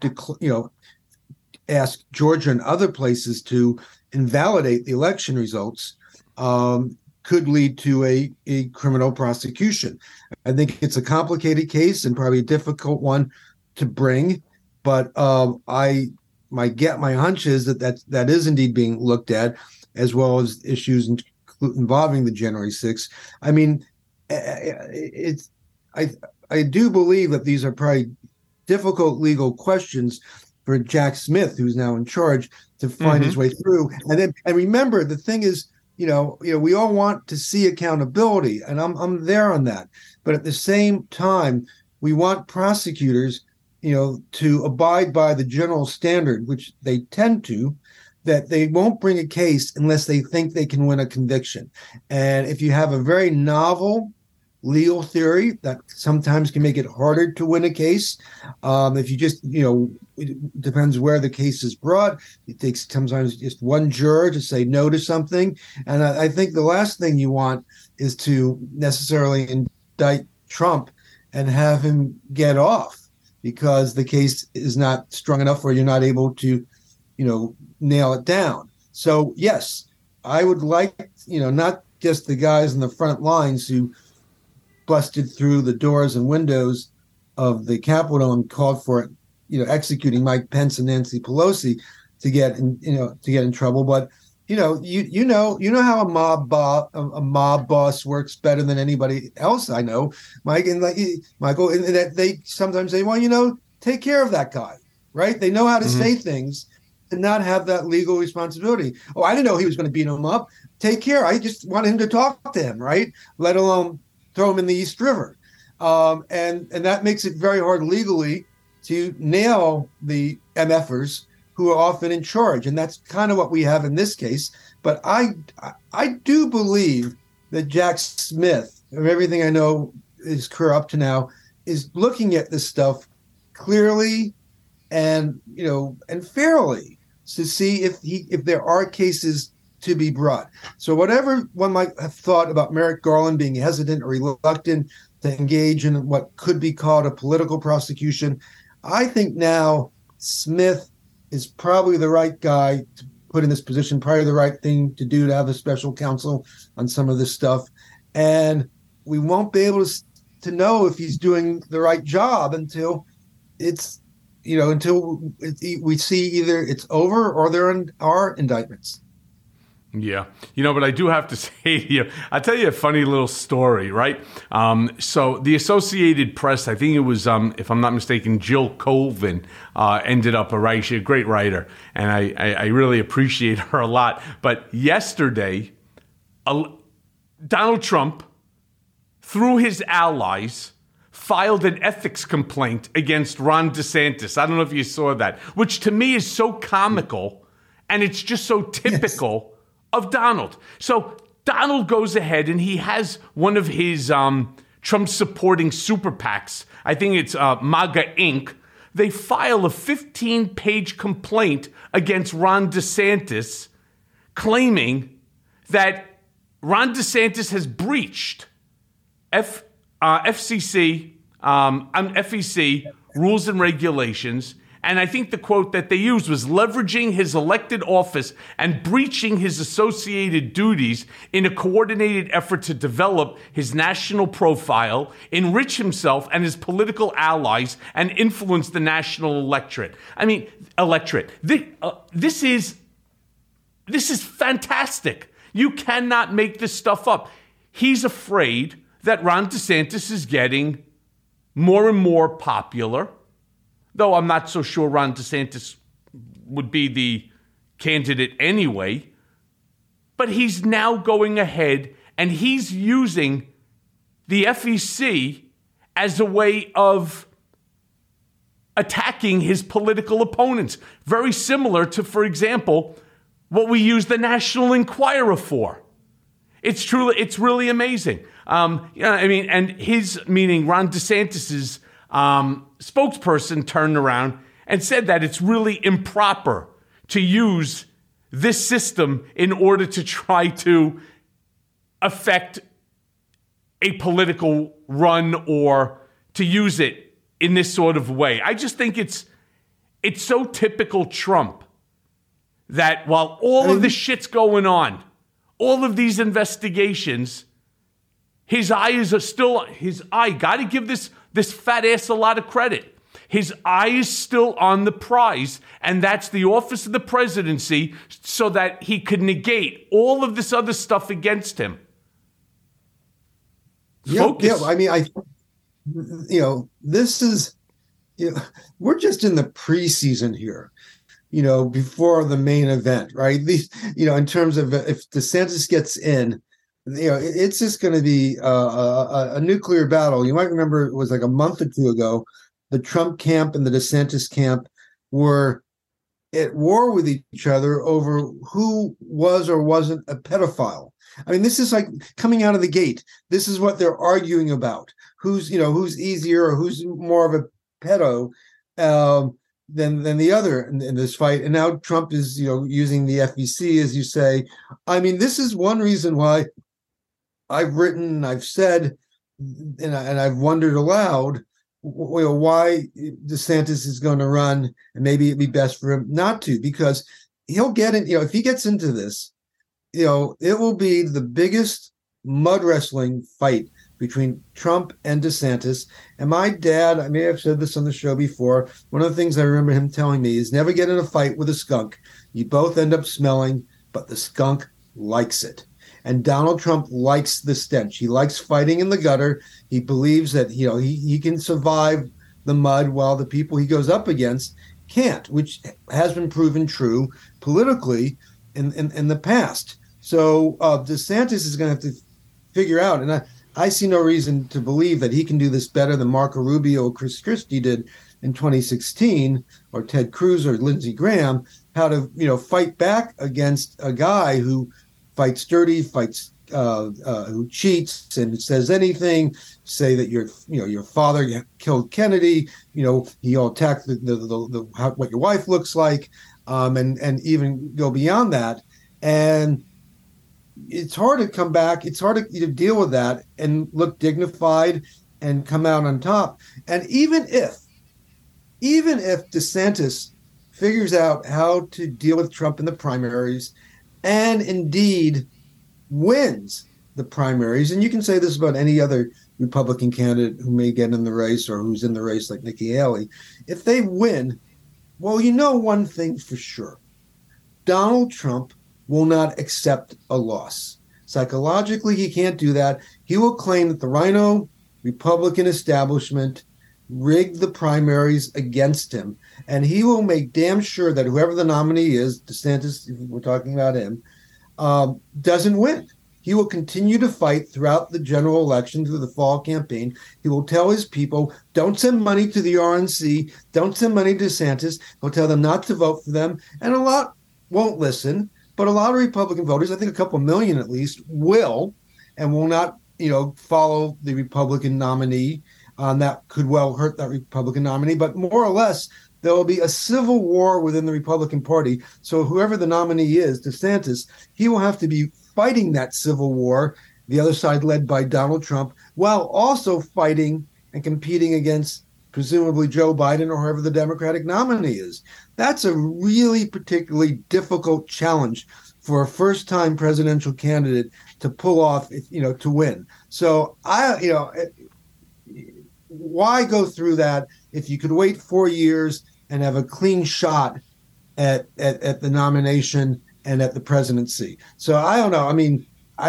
Speaker 21: ask Georgia and other places to invalidate the election results, could lead to a criminal prosecution. I think it's a complicated case and probably a difficult one to bring, but my hunch is that is indeed being looked at, as well as issues involving the January 6th. I do believe that these are probably difficult legal questions for Jack Smith, who's now in charge, to find his way through. And remember, the thing is, we all want to see accountability, and I'm there on that. But at the same time, we want prosecutors, to abide by the general standard, which they tend to, that they won't bring a case unless they think they can win a conviction. And if you have a very novel legal theory, that sometimes can make it harder to win a case. If you just, it depends where the case is brought. It takes sometimes just one juror to say no to something. And I think the last thing you want is to necessarily indict Trump and have him get off because the case is not strong enough or you're not able to, nail it down. So, yes, I would like, not just the guys in the front lines who busted through the doors and windows of the Capitol and called for, executing Mike Pence and Nancy Pelosi to get in trouble. But you know how a mob boss works better than anybody else I know, Mike, and Michael, and that they sometimes say, well, take care of that guy, right? They know how to say things and not have that legal responsibility. Oh, I didn't know he was going to beat him up. Take care. I just want him to talk to him, right? Let alone throw him in the East River. And that makes it very hard legally to nail the MFers who are often in charge. And that's kind of what we have in this case. But I do believe that Jack Smith, of everything I know his career up to now, is looking at this stuff clearly and fairly to see if there are cases to be brought. So whatever one might have thought about Merrick Garland being hesitant or reluctant to engage in what could be called a political prosecution, I think now Smith is probably the right guy to put in this position, probably the right thing to do to have a special counsel on some of this stuff. And we won't be able to know if he's doing the right job until we see either it's over or there are indictments.
Speaker 1: Yeah. But I do have to say to you, I'll tell you a funny little story, right? So the Associated Press, I think it was, if I'm not mistaken, Jill Colvin ended up she's a great writer, and I really appreciate her a lot. But yesterday, Donald Trump, through his allies, filed an ethics complaint against Ron DeSantis. I don't know if you saw that, which to me is so comical, and it's just so typical of Donald. So Donald goes ahead and he has one of his Trump-supporting super PACs. I think it's MAGA Inc. They file a 15-page complaint against Ron DeSantis, claiming that Ron DeSantis has breached FEC rules and regulations. And I think the quote that they used was leveraging his elected office and breaching his associated duties in a coordinated effort to develop his national profile, enrich himself and his political allies, and influence the national electorate. This is fantastic. You cannot make this stuff up. He's afraid that Ron DeSantis is getting more and more popular, though I'm not so sure Ron DeSantis would be the candidate anyway. But he's now going ahead and he's using the FEC as a way of attacking his political opponents. Very similar to, for example, what we use the National Enquirer for. It's really amazing. And his, meaning Ron DeSantis's spokesperson, turned around and said that it's really improper to use this system in order to try to affect a political run or to use it in this sort of way. I just think it's so typical Trump that while all of this shit's going on, all of these investigations, his eye, got to give this fat ass a lot of credit. His eye is still on the prize, and that's the office of the presidency, so that he could negate all of this other stuff against him. Focus.
Speaker 21: Yeah, I mean, this is, we're just in the preseason here, before the main event, right? In terms of if DeSantis gets in, it's just going to be a nuclear battle. You might remember it was like a month or two ago, the Trump camp and the DeSantis camp were at war with each other over who was or wasn't a pedophile. I mean, this is like coming out of the gate. This is what they're arguing about. Who's easier or who's more of a pedo than the other in this fight. And now Trump is, using the FEC, as you say. I mean, this is one reason why I've written, I've said, and I've wondered aloud, why DeSantis is going to run, and maybe it'd be best for him not to, because he'll get in, if he gets into this, it will be the biggest mud wrestling fight between Trump and DeSantis. And my dad, I may have said this on the show before, one of the things I remember him telling me is never get in a fight with a skunk. You both end up smelling, but the skunk likes it. And Donald Trump likes the stench. He likes fighting in the gutter. He believes that he can survive the mud while the people he goes up against can't, which has been proven true politically in the past. So DeSantis is going to have to figure out, and I see no reason to believe that he can do this better than Marco Rubio or Chris Christie did in 2016, or Ted Cruz or Lindsey Graham, how to fight back against a guy who fights dirty, who cheats and says anything, say that your father killed Kennedy, he'll attack what your wife looks like, and even go beyond that. And it's hard to come back. It's hard to deal with that and look dignified and come out on top. And even if DeSantis figures out how to deal with Trump in the primaries and indeed wins the primaries, and you can say this about any other Republican candidate who may get in the race or who's in the race like Nikki Haley, if they win, well, one thing for sure. Donald Trump will not accept a loss. Psychologically, he can't do that. He will claim that the Rhino Republican establishment rigged the primaries against him, and he will make damn sure that whoever the nominee is, DeSantis, if we're talking about him, doesn't win. He will continue to fight throughout the general election, through the fall campaign. He will tell his people, don't send money to the RNC, don't send money to DeSantis. He'll tell them not to vote for them, and a lot won't listen. But a lot of Republican voters, I think a couple million at least, will and will not, follow the Republican nominee. That could well hurt that Republican nominee. But more or less, there will be a civil war within the Republican Party. So whoever the nominee is, DeSantis, he will have to be fighting that civil war, the other side led by Donald Trump, while also fighting and competing against presumably Joe Biden or whoever the Democratic nominee is. That's a really particularly difficult challenge for a first-time presidential candidate to pull off, to win. So why go through that if you could wait 4 years and have a clean shot at the nomination and at the presidency? So I don't know. I mean,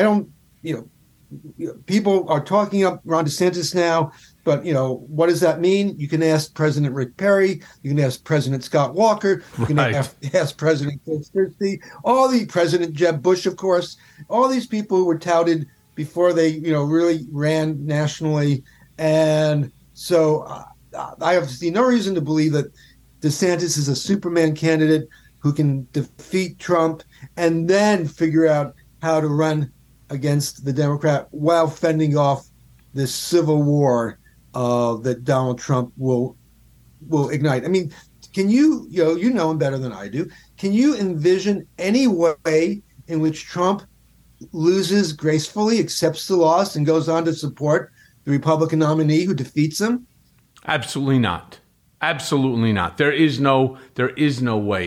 Speaker 21: people are talking up Ron DeSantis now, but, what does that mean? You can ask President Rick Perry. You can ask President Scott Walker. You can ask President Chris Christie. President Jeb Bush, of course. All these people who were touted before they, really ran nationally. And so I have seen no reason to believe that DeSantis is a Superman candidate who can defeat Trump and then figure out how to run against the Democrat while fending off this civil war that Donald Trump will ignite. I mean, can you know him better than I do. Can you envision any way in which Trump loses gracefully, accepts the loss, and goes on to support the Republican nominee who defeats him?
Speaker 1: Absolutely not. Absolutely not. There is no way.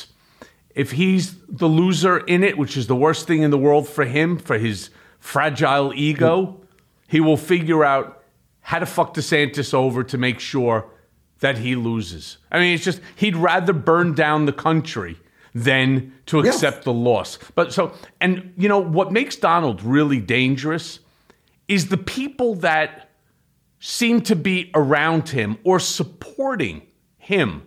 Speaker 1: If he's the loser in it, which is the worst thing in the world for him, for his fragile ego, he will figure out how to fuck DeSantis over to make sure that he loses. I mean, it's just, he'd rather burn down the country than to accept the loss. But what makes Donald really dangerous is the people that seem to be around him or supporting him.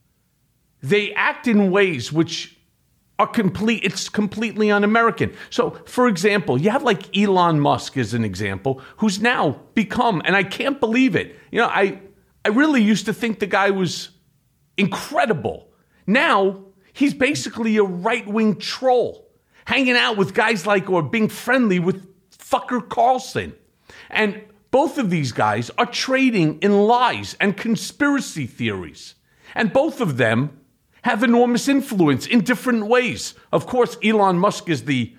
Speaker 1: They act in ways which are completely un-American. So, for example, you have like Elon Musk as an example, who's now become, and I can't believe it, I really used to think the guy was incredible. Now, he's basically a right-wing troll, hanging out with guys like, or being friendly with fucker Carlson. And both of these guys are trading in lies and conspiracy theories. And both of them have enormous influence in different ways. Of course, Elon Musk is the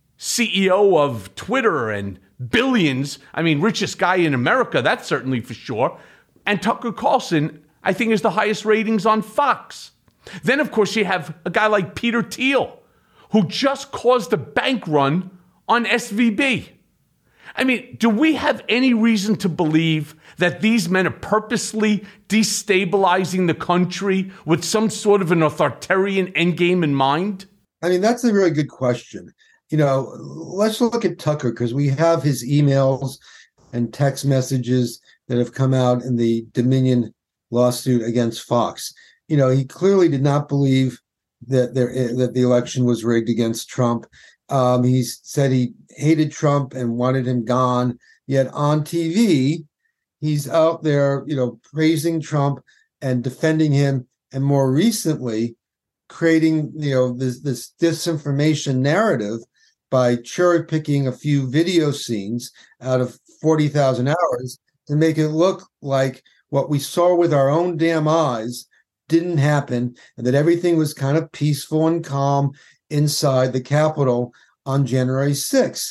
Speaker 1: CEO of Twitter and billions. I mean, richest guy in America, that's certainly for sure. And Tucker Carlson, I think, is the highest ratings on Fox. Then, of course, you have a guy like Peter Thiel, who just caused a bank run on SVB. I mean, do we have any reason to believe that these men are purposely destabilizing the country with some sort of an authoritarian endgame in mind?
Speaker 21: I mean, that's a really good question. You know, let's look at Tucker, because we have his emails and text messages that have come out in the Dominion lawsuit against Fox. You know, he clearly did not believe that the election was rigged against Trump. He said he hated Trump and wanted him gone. Yet on TV, he's out there, you know, praising Trump and defending him, and more recently, creating, you know, this disinformation narrative by cherry picking a few video scenes out of 40,000 hours to make it look like what we saw with our own damn eyes didn't happen, and that everything was kind of peaceful and calm inside the Capitol on January 6th.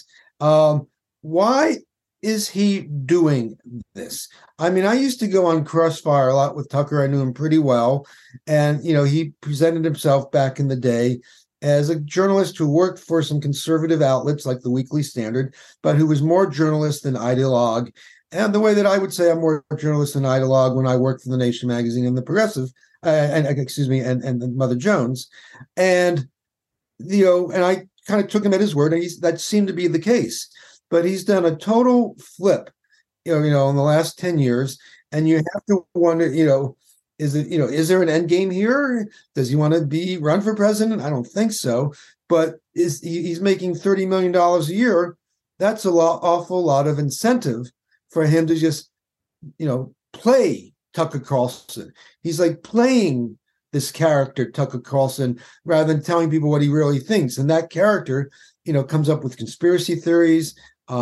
Speaker 21: Why is he doing this? I mean, I used to go on Crossfire a lot with Tucker. I knew him pretty well. And, you know, he presented himself back in the day as a journalist who worked for some conservative outlets like the Weekly Standard, but who was more journalist than ideologue. And the way that I would say I'm more journalist than ideologue when I worked for The Nation magazine and The Progressive, and Mother Jones. And, you know, and I kind of took him at his word, and that seemed to be the case. But he's done a total flip, you know, in the last 10 years. And you have to wonder, you know, is there an end game here? Does he want to run for president? I don't think so. But he's making $30 million a year. That's awful lot of incentive for him to just, you know, play Tucker Carlson. He's like playing this character, Tucker Carlson, rather than telling people what he really thinks. And that character, you know, comes up with conspiracy theories.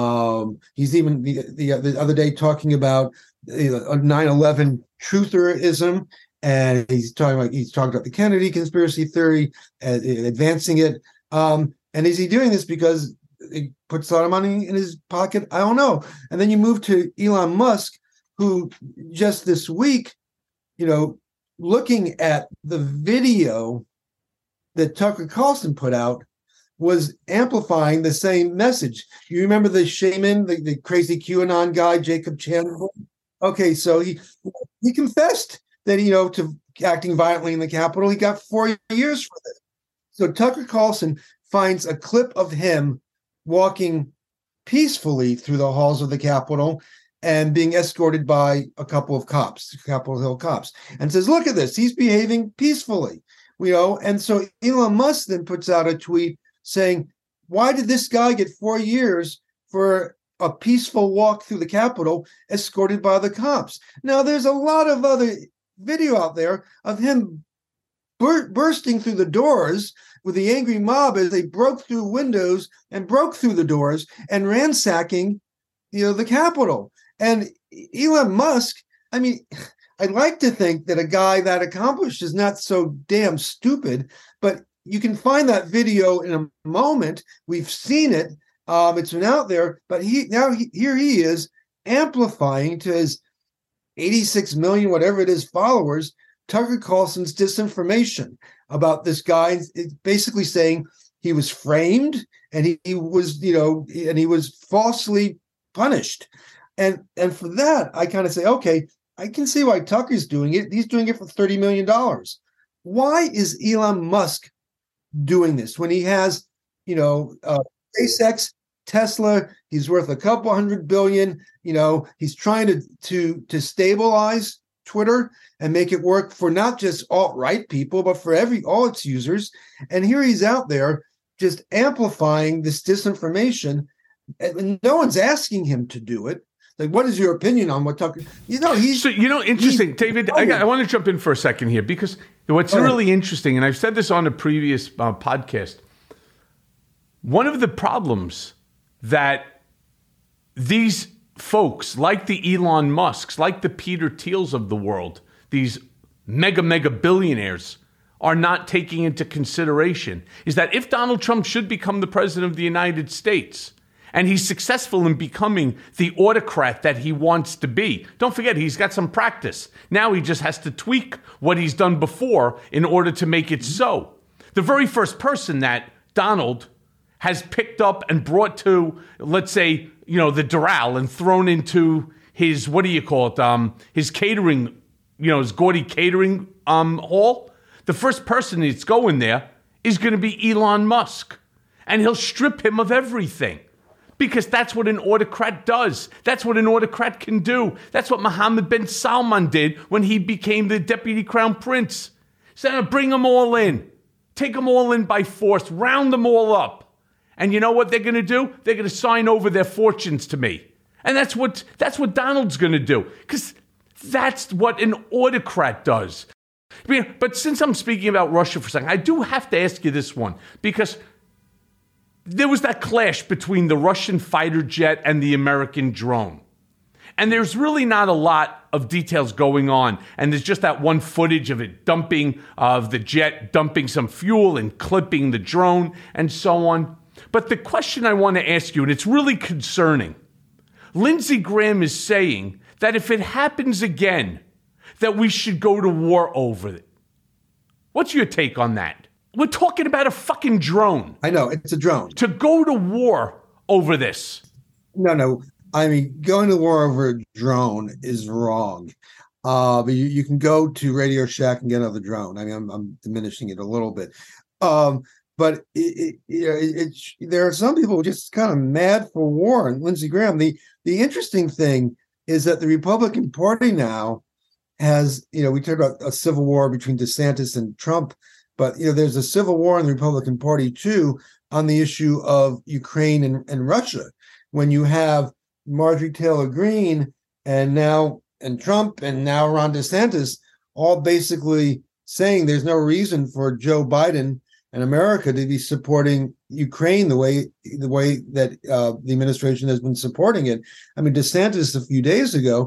Speaker 21: He's even the other day talking about a 9/11 trutherism, and he's talking about the Kennedy conspiracy theory, advancing it. And is he doing this because he puts a lot of money in his pocket? I don't know. And then you move to Elon Musk, who just this week, you know, looking at the video that Tucker Carlson put out, was amplifying the same message. You remember the shaman, the crazy QAnon guy, Jacob Chandler? Okay, so he confessed that, you know, to acting violently in the Capitol. He got 4 years for it. So Tucker Carlson finds a clip of him walking peacefully through the halls of the Capitol and being escorted by a couple of cops, Capitol Hill cops, and says, look at this, he's behaving peacefully, you know. And so Elon Musk then puts out a tweet saying, why did this guy get 4 years for a peaceful walk through the Capitol escorted by the cops? Now, there's a lot of other video out there of him bursting through the doors with the angry mob as they broke through windows and broke through the doors and ransacking, you know, the Capitol. And Elon Musk, I mean, I'd like to think that a guy that accomplished is not so damn stupid, but you can find that video in a moment. We've seen it. It's been out there, but here he is amplifying to his 86 million, whatever it is, followers, Tucker Carlson's disinformation about this guy. It's basically saying he was framed and he was, you know, and he was falsely punished. And for that, I kind of say, okay, I can see why Tucker's doing it. He's doing it for $30 million. Why is Elon Musk doing this when he has, you know, SpaceX, Tesla? He's worth a couple $100 billion. You know, he's trying to stabilize Twitter and make it work for not just alt-right people, but for all its users. And here he's out there just amplifying this disinformation. And no one's asking him to do it. Like, what is your opinion on what Tucker? You know,
Speaker 1: interesting, David. I want to jump in for a second here, because what's really interesting, and I've said this on a previous podcast, one of the problems that these folks, like the Elon Musks, like the Peter Thiels of the world, these mega billionaires, are not taking into consideration is that if Donald Trump should become the president of the United States, and he's successful in becoming the autocrat that he wants to be. Don't forget, he's got some practice. Now he just has to tweak what he's done before in order to make it so. The very first person that Donald has picked up and brought to, let's say, the Doral and thrown into his, his catering, his gaudy catering hall, the first person that's going there is going to be Elon Musk. And he'll strip him of everything. Because that's what an autocrat does. That's what an autocrat can do. That's what Mohammed bin Salman did when he became the deputy crown prince. So bring them all in. Take them all in by force. Round them all up. And you know what they're going to do? They're going to sign over their fortunes to me. And that's what Donald's going to do. Because that's what an autocrat does. But since I'm speaking about Russia for a second, I do have to ask you this one. Because there was that clash between the Russian fighter jet and the American drone. And there's really not a lot of details going on. And there's just that one footage of it of the jet dumping some fuel and clipping the drone and so on. But the question I want to ask you, and it's really concerning, Lindsey Graham is saying that if it happens again, that we should go to war over it. What's your take on that? We're talking about a fucking drone.
Speaker 21: I know, it's a drone.
Speaker 1: To go to war over this.
Speaker 21: No. I mean, going to war over a drone is wrong. But you can go to Radio Shack and get another drone. I mean, I'm diminishing it a little bit. But there are some people just kind of mad for war. And Lindsey Graham, the interesting thing is that the Republican Party now has, we talked about a civil war between DeSantis and Trump. But, there's a civil war in the Republican Party, too, on the issue of Ukraine and Russia. When you have Marjorie Taylor Greene and Trump and now Ron DeSantis all basically saying there's no reason for Joe Biden and America to be supporting Ukraine the way that the administration has been supporting it. I mean, DeSantis a few days ago,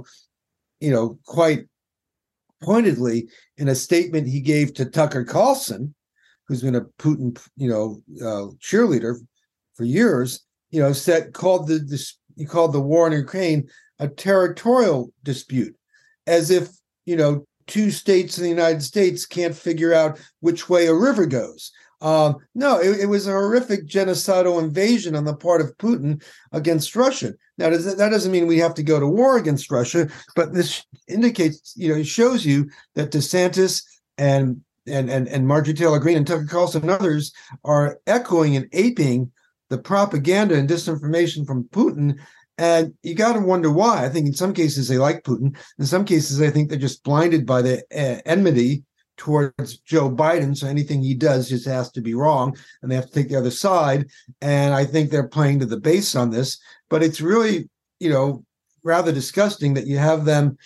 Speaker 21: quite pointedly in a statement he gave to Tucker Carlson, who's been a Putin, cheerleader for years, called the war in Ukraine a territorial dispute, as if, two states in the United States can't figure out which way a river goes. No, it was a horrific genocidal invasion on the part of Putin against Russia. Now, that doesn't mean we have to go to war against Russia, but this indicates, it shows you that DeSantis and Marjorie Taylor Greene and Tucker Carlson and others are echoing and aping the propaganda and disinformation from Putin. And you got to wonder why. I think in some cases they like Putin. In some cases, I think they're just blinded by the enmity towards Joe Biden. So anything he does just has to be wrong and they have to take the other side. And I think they're playing to the base on this. But it's really, rather disgusting that you have them,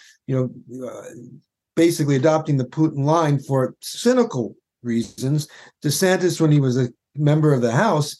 Speaker 21: basically adopting the Putin line for cynical reasons. DeSantis, when he was a member of the House,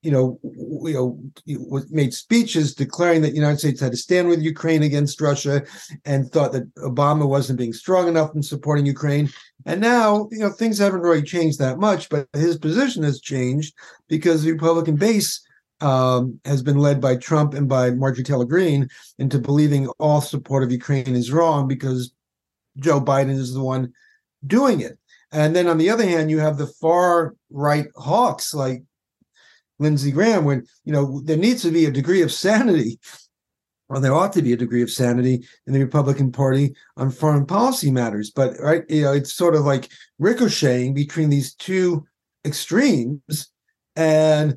Speaker 21: made speeches declaring that the United States had to stand with Ukraine against Russia and thought that Obama wasn't being strong enough in supporting Ukraine. And now, things haven't really changed that much, but his position has changed because the Republican base has been led by Trump and by Marjorie Taylor Greene into believing all support of Ukraine is wrong because Joe Biden is the one doing it. And then on the other hand, you have the far right hawks like Lindsey Graham, when, there needs to be a degree of sanity, or there ought to be a degree of sanity in the Republican Party on foreign policy matters. But, right, it's sort of like ricocheting between these two extremes. And,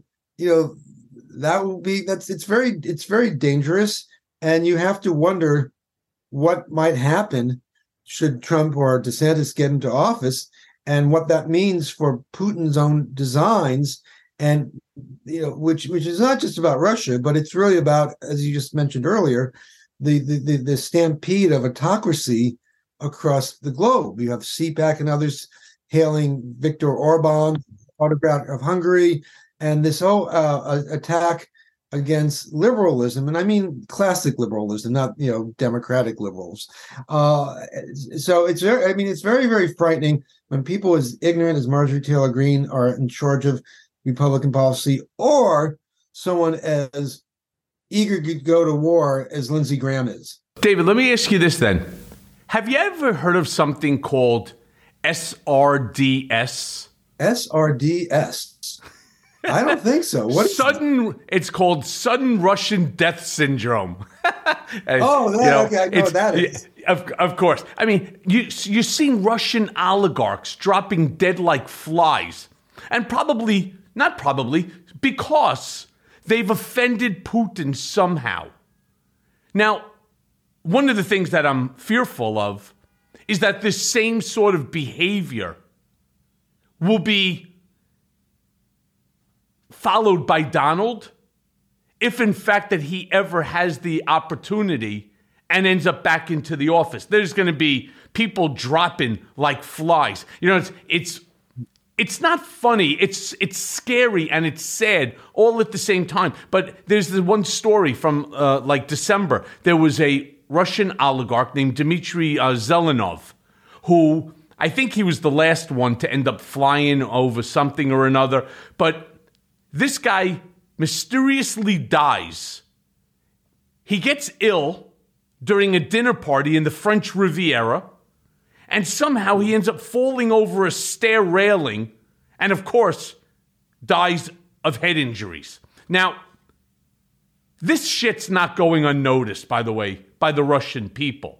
Speaker 21: it's very dangerous. And you have to wonder what might happen should Trump or DeSantis get into office and what that means for Putin's own designs. And, which is not just about Russia, but it's really about, as you just mentioned earlier, the stampede of autocracy across the globe. You have CPAC and others hailing Viktor Orban, autocrat of Hungary, and this whole attack against liberalism, and I mean classic liberalism, not democratic liberals. So it's very, very frightening when people as ignorant as Marjorie Taylor Greene are in charge of Republican policy, or someone as eager to go to war as Lindsey Graham is.
Speaker 1: David, let me ask you this then. Have you ever heard of something called SRDS?
Speaker 21: SRDS. I don't think so. What?
Speaker 1: It's called sudden Russian death syndrome.
Speaker 21: Okay, I know what that is.
Speaker 1: Of course. I mean, you've seen Russian oligarchs dropping dead like flies, and because they've offended Putin somehow. Now, one of the things that I'm fearful of is that this same sort of behavior will be followed by Donald, if in fact that he ever has the opportunity and ends up back into the office. There's going to be people dropping like flies. You know, it's not funny. It's scary and it's sad all at the same time. But there's the one story from December. There was a Russian oligarch named Dmitry Zelenov, who I think he was the last one to end up flying over something or another. But this guy mysteriously dies. He gets ill during a dinner party in the French Riviera, and somehow he ends up falling over a stair railing and, of course, dies of head injuries. Now, this shit's not going unnoticed, by the way, by the Russian people.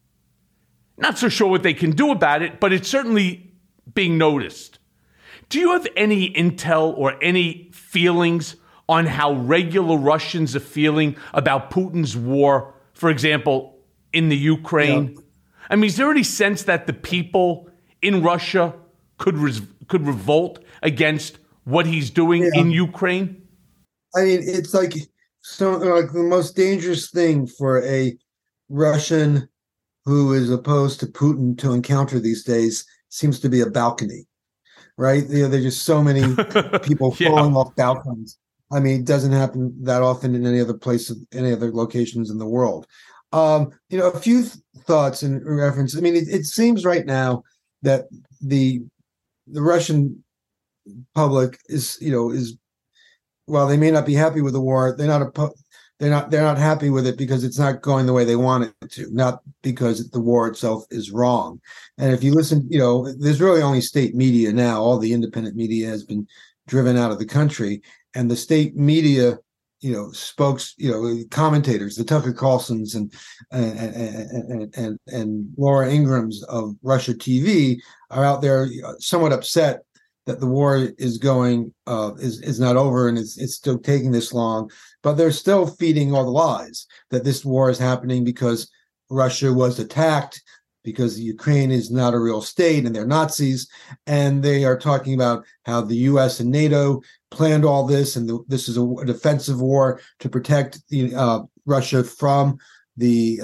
Speaker 1: Not so sure what they can do about it, but it's certainly being noticed. Do you have any intel or any feelings on how regular Russians are feeling about Putin's war, for example, in the Ukraine? Yeah. I mean, is there any sense that the people in Russia could revolt against what he's doing in Ukraine?
Speaker 21: I mean, it's like the most dangerous thing for a Russian who is opposed to Putin to encounter these days seems to be a balcony. Right? There's just so many people falling off balconies. I mean, it doesn't happen that often in any other place, any other locations in the world. A few thoughts in reference. I mean, it seems right now that the Russian public is while they may not be happy with the war, they're not happy with it because it's not going the way they want it to, not because the war itself is wrong. And if you listen, there's really only state media now. All the independent media has been driven out of the country, and the state media, commentators, the Tucker Carlsons and Laura Ingrams of Russia TV are out there somewhat upset that the war is going is not over and it's still taking this long, but they're still feeding all the lies that this war is happening because Russia was attacked, because Ukraine is not a real state and they're Nazis, and they are talking about how the U.S. and NATO planned all this, and this is a defensive war to protect Russia from the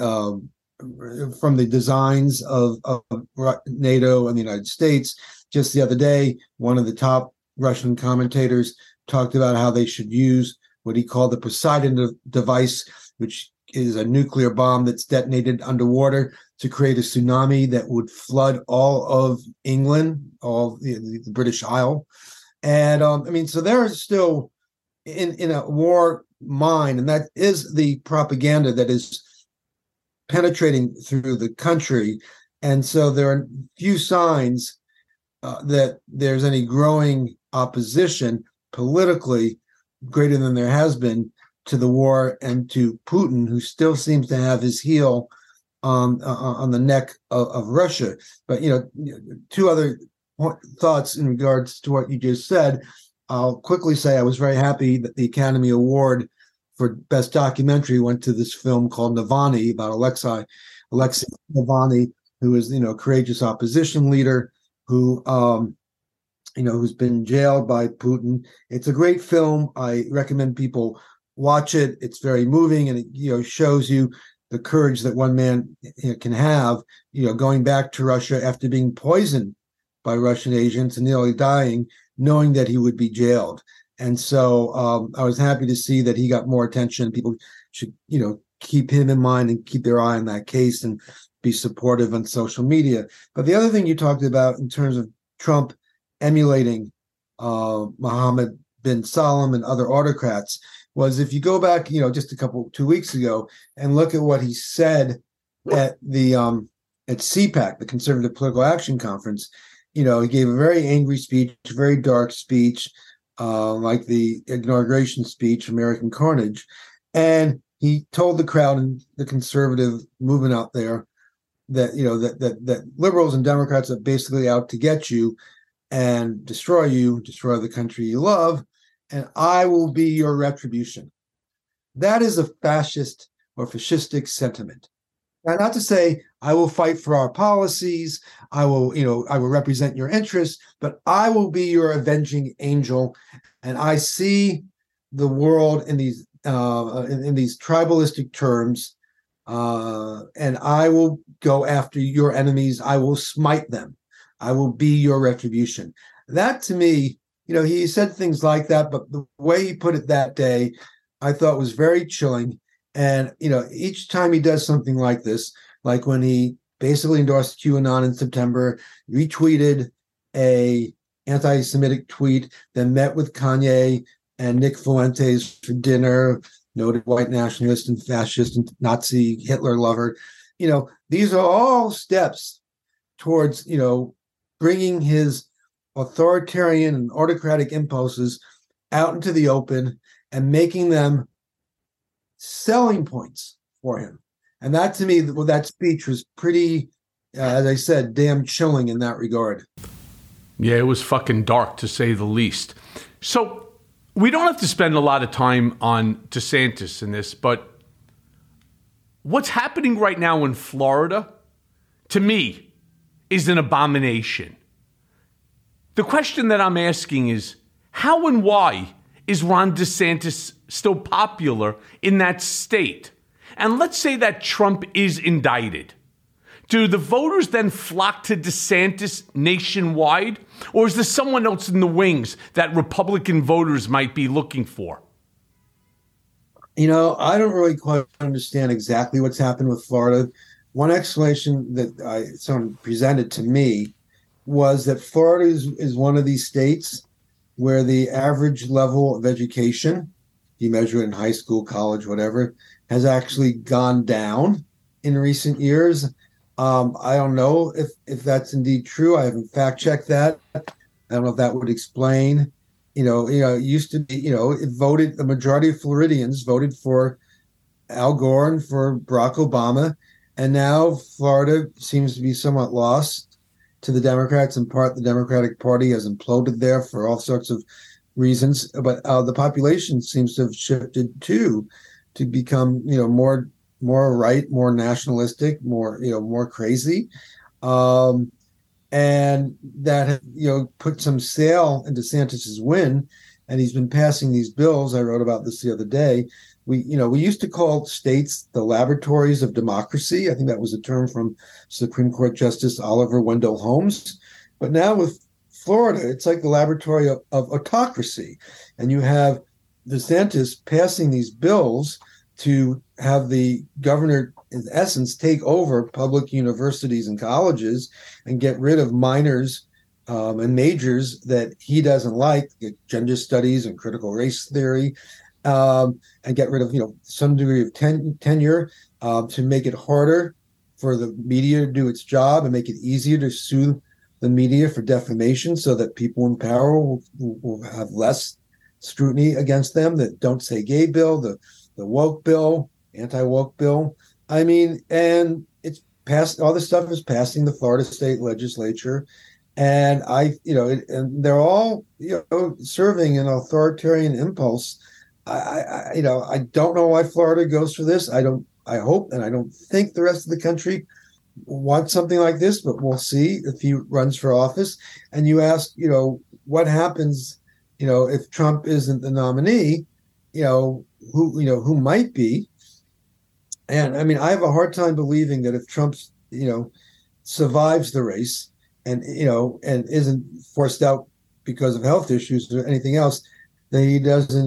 Speaker 21: designs of NATO and the United States. Just the other day, one of the top Russian commentators talked about how they should use what he called the Poseidon device, which is a nuclear bomb that's detonated underwater to create a tsunami that would flood all of England, all the British Isle. And so they're still in a war mind, and that is the propaganda that is penetrating through the country. And so there are few signs that there's any growing opposition politically greater than there has been to the war and to Putin, who still seems to have his heel on the neck of Russia. But, two other thoughts in regards to what you just said. I'll quickly say I was very happy that the Academy Award for Best Documentary went to this film called Navalny, about Alexei Navalny, who is, a courageous opposition leader who, who's been jailed by Putin. It's a great film. I recommend people watch it. It's very moving, and it, shows you the courage that one man can have, going back to Russia after being poisoned by Russian agents and nearly dying, knowing that he would be jailed. And so I was happy to see that he got more attention. People should, keep him in mind and keep their eye on that case and be supportive on social media. But the other thing you talked about in terms of Trump emulating Mohammed bin Salman and other autocrats was, if you go back, just 2 weeks ago, and look at what he said at the at CPAC, the Conservative Political Action Conference. He gave a very angry speech, a very dark speech, like the inauguration speech, American Carnage. And he told the crowd and the conservative movement out there that, you know, that liberals and Democrats are basically out to get you and destroy the country you love, and I will be your retribution. That is a fascist or fascistic sentiment. Now, not to say I will fight for our policies, I will represent your interests, but I will be your avenging angel. And I see the world in these tribalistic terms, and I will go after your enemies. I will smite them. I will be your retribution. That, to me, you know, he said things like that, but the way he put it that day, I thought was very chilling. And, you know, each time he does something like this, like when he basically endorsed QAnon in September, retweeted a anti-Semitic tweet, then met with Kanye and Nick Fuentes for dinner, noted white nationalist and fascist and Nazi Hitler lover. You know, these are all steps towards, you know, bringing his authoritarian and autocratic impulses out into the open and making them selling points for him. And that, to me, that speech was pretty, as I said, damn chilling in that regard.
Speaker 1: Yeah, it was fucking dark, to say the least. So we don't have to spend a lot of time on DeSantis in this, but what's happening right now in Florida, to me, is an abomination. The question that I'm asking is, how and why is Ron DeSantis still popular in that state? And let's say that Trump is indicted. Do the voters then flock to DeSantis nationwide? Or is there someone else in the wings that Republican voters might be looking for?
Speaker 21: You know, I don't really quite understand exactly what's happened with Florida. One explanation that someone presented to me was that Florida is one of these states where the average level of education, you measure it in high school, college, whatever, has actually gone down in recent years. I don't know if that's indeed true. I haven't fact checked that. I don't know if that would explain. It used to be, the majority of Floridians voted for Al Gore and for Barack Obama. And now Florida seems to be somewhat lost to the Democrats. In part, the Democratic Party has imploded there for all sorts of reasons. But the population seems to have shifted too, to become, more right, more nationalistic, more crazy. And that, put some sail in DeSantis's win. And he's been passing these bills. I wrote about this the other day. We used to call states the laboratories of democracy. I think that was a term from Supreme Court Justice Oliver Wendell Holmes. But now with Florida, it's like the laboratory of autocracy. And you have DeSantis passing these bills to have the governor, in essence, take over public universities and colleges and get rid of minors and majors that he doesn't like, gender studies and critical race theory, and get rid of some degree of tenure to make it harder for the media to do its job and make it easier to sue the media for defamation, so that people in power will have less scrutiny against them. That Don't Say Gay bill, the woke bill, anti-woke bill. I mean, and it's passed. All this stuff is passing the Florida state legislature, and and they're all serving an authoritarian impulse. I don't know why Florida goes for this. I hope, and I don't think the rest of the country wants something like this, but we'll see if he runs for office. And you ask, what happens, if Trump isn't the nominee, who might be. And I mean, I have a hard time believing that if Trump, survives the race and isn't forced out because of health issues or anything else, that he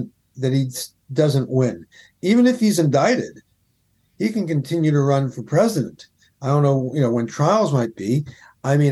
Speaker 21: doesn't win. Even if he's indicted, he can continue to run for president. I don't know, when trials might be. I mean,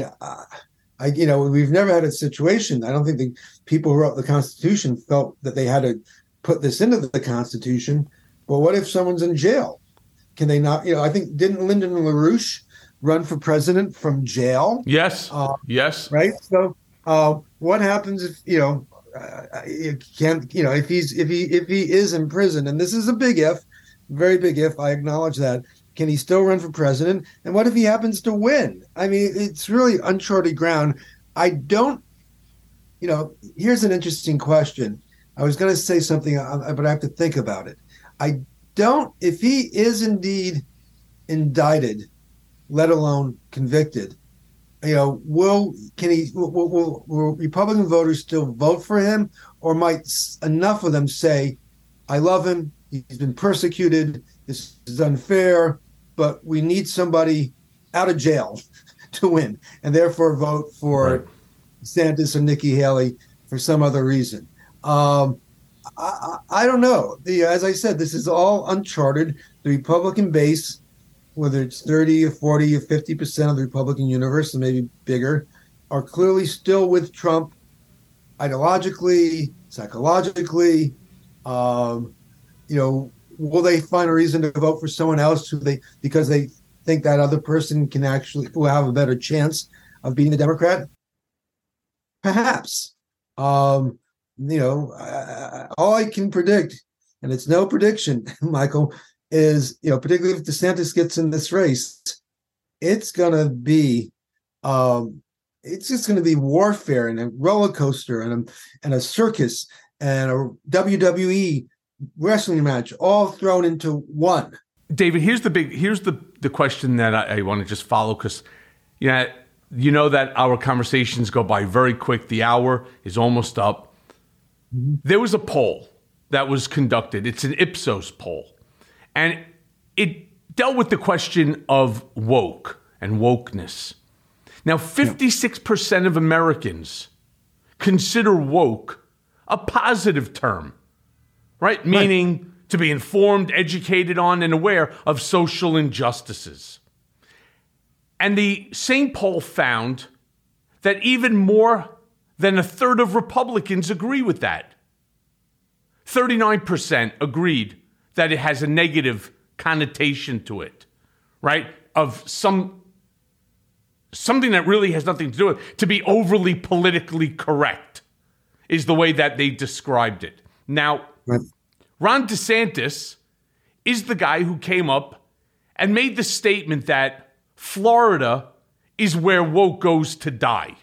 Speaker 21: we've never had a situation. I don't think the people who wrote the Constitution felt that they had to put this into the Constitution. But what if someone's in jail? Can they not? I think, didn't Lyndon LaRouche run for president from jail?
Speaker 1: Yes. Yes.
Speaker 21: Right. So what happens if, you can't, if he is in prison, and this is a big if, very big if, I acknowledge that. Can he still run for president? And what if he happens to win? I mean, it's really uncharted ground. I don't, here's an interesting question. I was going to say something, but I have to think about it. If he is indeed indicted, let alone convicted, will Republican voters still vote for him, or might enough of them say, I love him, he's been persecuted, this is unfair, but we need somebody out of jail to win, and therefore vote for DeSantis or Nikki Haley for some other reason. I don't know. As I said, this is all uncharted. The Republican base, whether it's 30 or 40 or 50% of the Republican universe, and maybe bigger, are clearly still with Trump ideologically, psychologically. Will they find a reason to vote for someone else because they think that other person will have a better chance of beating the Democrat? Perhaps. All I can predict, and it's no prediction, Michael, is, particularly if DeSantis gets in this race, it's going to be, it's just going to be warfare and a roller coaster and a circus and a WWE wrestling match all thrown into one.
Speaker 1: David, here's the question that I want to just follow, because you know that our conversations go by very quick. The hour is almost up. Mm-hmm. There was a poll that was conducted. It's an Ipsos poll, and it dealt with the question of woke and wokeness. Now, 56% of Americans consider woke a positive term, right? Meaning to be informed, educated on, and aware of social injustices. And the same poll found that even more than a third of Republicans agree with that. 39% agreed that it has a negative connotation to it, right? Of something that really has nothing to do with it. To be overly politically correct is the way that they described it. Now, Ron DeSantis is the guy who came up and made the statement that Florida is where woke goes to die.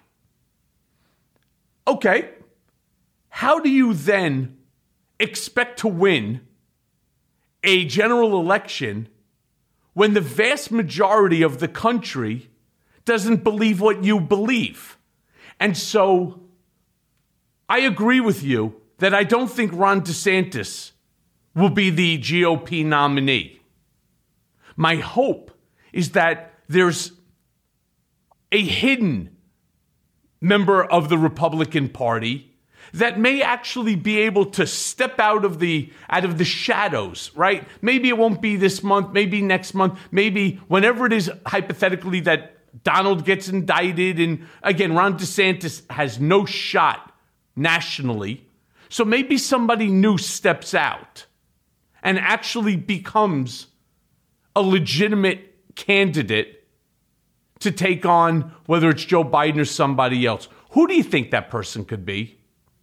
Speaker 1: Okay, how do you then expect to win a general election when the vast majority of the country doesn't believe what you believe? And so I agree with you that I don't think Ron DeSantis will be the GOP nominee. My hope is that there's a hidden member of the Republican Party that may actually be able to step out of the shadows, right? Maybe it won't be this month, maybe next month, maybe whenever it is hypothetically that Donald gets indicted. And again, Ron DeSantis has no shot nationally. So maybe somebody new steps out and actually becomes a legitimate candidate to take on whether it's Joe Biden or somebody else. Who do you think that person could be?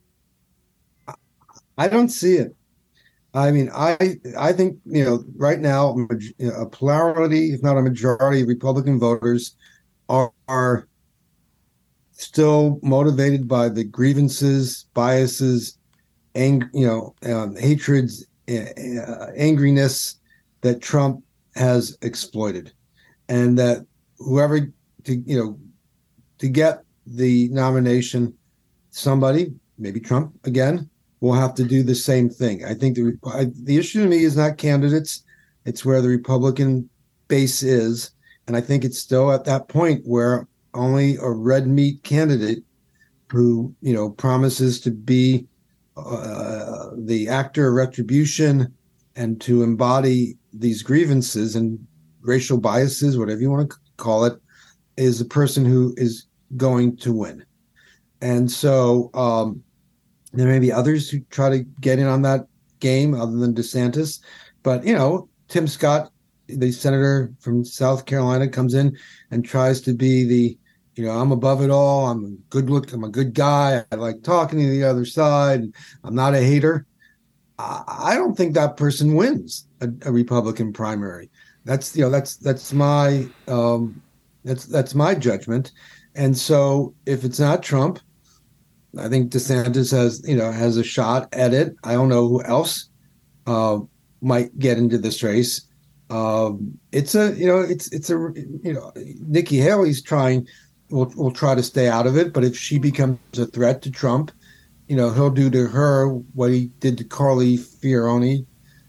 Speaker 21: I don't see it. I mean, I think, right now, a plurality, if not a majority of Republican voters are still motivated by the grievances, biases, hatreds, angriness that Trump has exploited. And that whoever to get the nomination, somebody, maybe Trump again, will have to do the same thing. I think the issue to me is not candidates; it's where the Republican base is, and I think it's still at that point where only a red meat candidate who promises to be the actor of retribution and to embody these grievances and racial biases, whatever you want to call it, is the person who is going to win. And so there may be others who try to get in on that game other than DeSantis. But, Tim Scott, the senator from South Carolina, comes in and tries to be the, I'm above it all. I'm a good guy. I like talking to the other side. I'm not a hater. I don't think that person wins a Republican primary. That's my judgment. And so if it's not Trump, I think DeSantis has a shot at it. I don't know who else might get into this race. Nikki Haley's will try to stay out of it, but if she becomes a threat to Trump, he'll do to her what he did to Carly Fiorina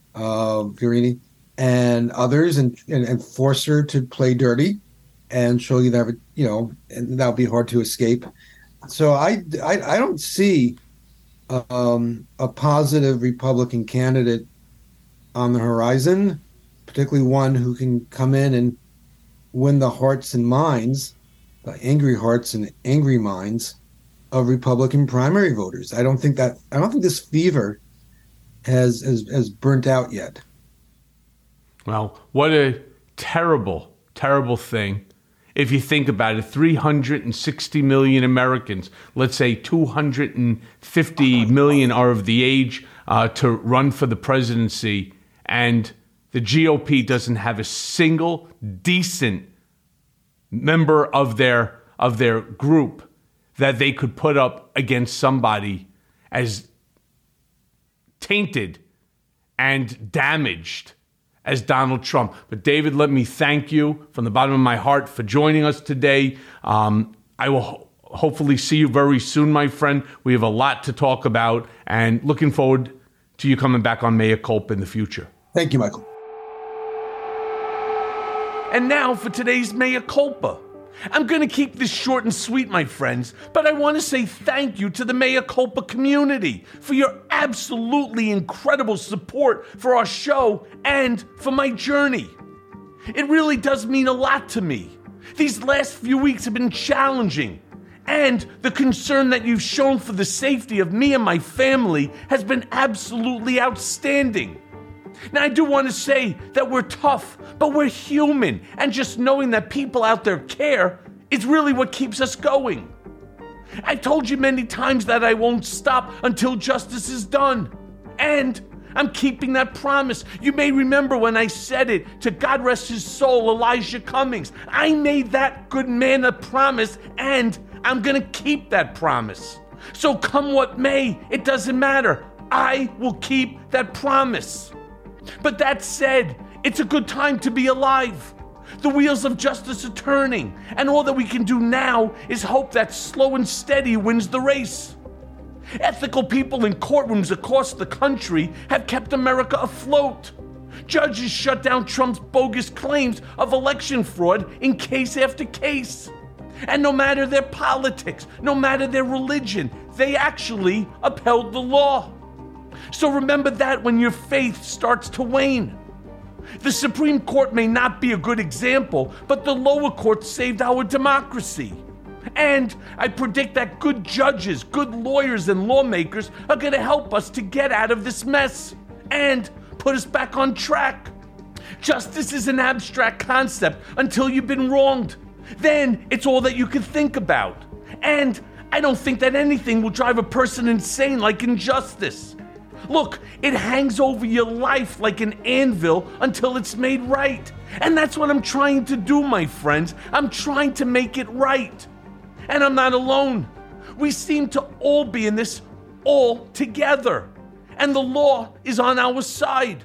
Speaker 21: and others, and force her to play dirty, and she'll either and that'll be hard to escape. So I don't see a positive Republican candidate on the horizon, particularly one who can come in and win the hearts and minds, the angry hearts and angry minds of Republican primary voters. I don't think this fever has burnt out yet.
Speaker 1: Well, what a terrible, terrible thing. If you think about it, 360 million Americans, let's say 250 million are of the age to run for the presidency, and the GOP doesn't have a single decent member of their group that they could put up against somebody as tainted and damaged as Donald Trump. But David, let me thank you from the bottom of my heart for joining us today. I will hopefully see you very soon, my friend. We have a lot to talk about, and looking forward to you coming back on Mea Culpa in the future.
Speaker 21: Thank you, Michael.
Speaker 1: And now for today's Mea Culpa. I'm going to keep this short and sweet, my friends, but I want to say thank you to the Mea Culpa community for your absolutely incredible support for our show and for my journey. It really does mean a lot to me. These last few weeks have been challenging, and the concern that you've shown for the safety of me and my family has been absolutely outstanding. Now, I do want to say that we're tough, but we're human, and just knowing that people out there care is really what keeps us going. I've told you many times that I won't stop until justice is done, and I'm keeping that promise. You may remember when I said it to, God rest his soul, Elijah Cummings. I made that good man a promise, and I'm going to keep that promise. So come what may, it doesn't matter. I will keep that promise. But that said, it's a good time to be alive. The wheels of justice are turning, and all that we can do now is hope that slow and steady wins the race. Ethical people in courtrooms across the country have kept America afloat. Judges shut down Trump's bogus claims of election fraud in case after case. And no matter their politics, no matter their religion, they actually upheld the law. So remember that when your faith starts to wane. The Supreme Court may not be a good example, but the lower courts saved our democracy. And I predict that good judges, good lawyers, and lawmakers are going to help us to get out of this mess and put us back on track. Justice is an abstract concept until you've been wronged. Then it's all that you can think about. And I don't think that anything will drive a person insane like injustice. Look, it hangs over your life like an anvil until it's made right. And that's what I'm trying to do, my friends. I'm trying to make it right. And I'm not alone. We seem to all be in this all together. And the law is on our side.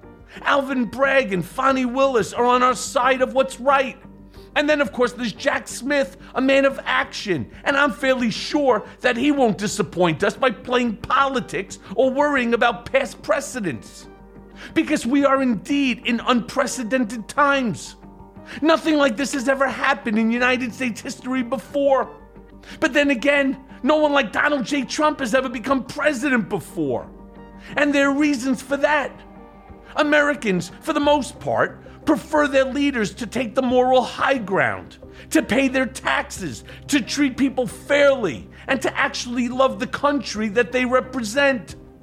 Speaker 1: Alvin Bragg and Fani Willis are on our side of what's right. And then, of course, there's Jack Smith, a man of action. And I'm fairly sure that he won't disappoint us by playing politics or worrying about past precedents. Because we are indeed in unprecedented times. Nothing like this has ever happened in United States history before. But then again, no one like Donald J. Trump has ever become president before. And there are reasons for that. Americans, for the most part, prefer their leaders to take the moral high ground, to pay their taxes, to treat people fairly, and to actually love the country that they represent.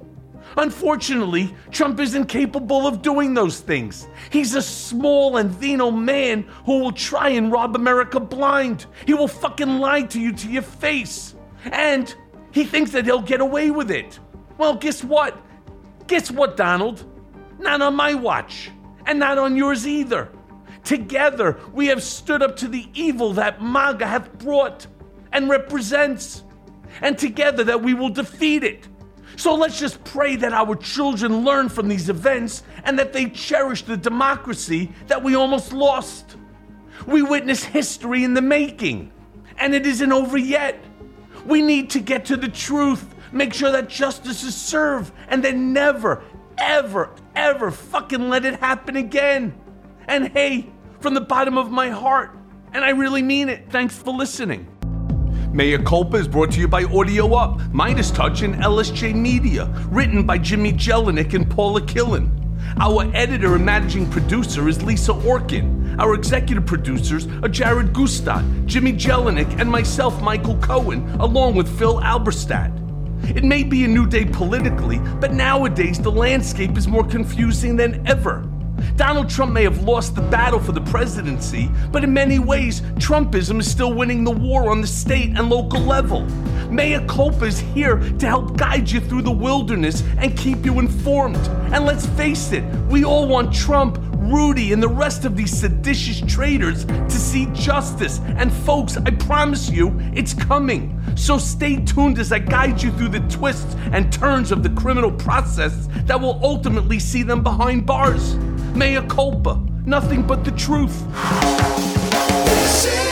Speaker 1: Unfortunately, Trump isn't capable of doing those things. He's a small and venal man who will try and rob America blind. He will fucking lie to you to your face. And he thinks that he'll get away with it. Well, guess what? Guess what, Donald? Not on my watch. And not on yours either. Together, we have stood up to the evil that MAGA hath brought and represents. And together that we will defeat it. So let's just pray that our children learn from these events and that they cherish the democracy that we almost lost. We witness history in the making, and it isn't over yet. We need to get to the truth, make sure that justice is served, and then never, ever, ever fucking let it happen again. And hey, from the bottom of my heart, and I really mean it, thanks for listening. Mea Culpa is brought to you by Audio Up, Midas Touch, and LSJ Media. Written by Jimmy Jelinek and Paula Killen. Our editor and managing producer is Lisa Orkin. Our executive producers are Jared Gustad, Jimmy Jelinek, and myself, Michael Cohen, along with Phil Alberstadt. It may be a new day politically, but nowadays the landscape is more confusing than ever. Donald Trump may have lost the battle for the presidency, but in many ways, Trumpism is still winning the war on the state and local level. Mea Culpa is here to help guide you through the wilderness and keep you informed. And let's face it, we all want Trump, Rudy, and the rest of these seditious traitors to see justice. And folks, I promise you, it's coming. So stay tuned as I guide you through the twists and turns of the criminal process that will ultimately see them behind bars. Mea Culpa, nothing but the truth.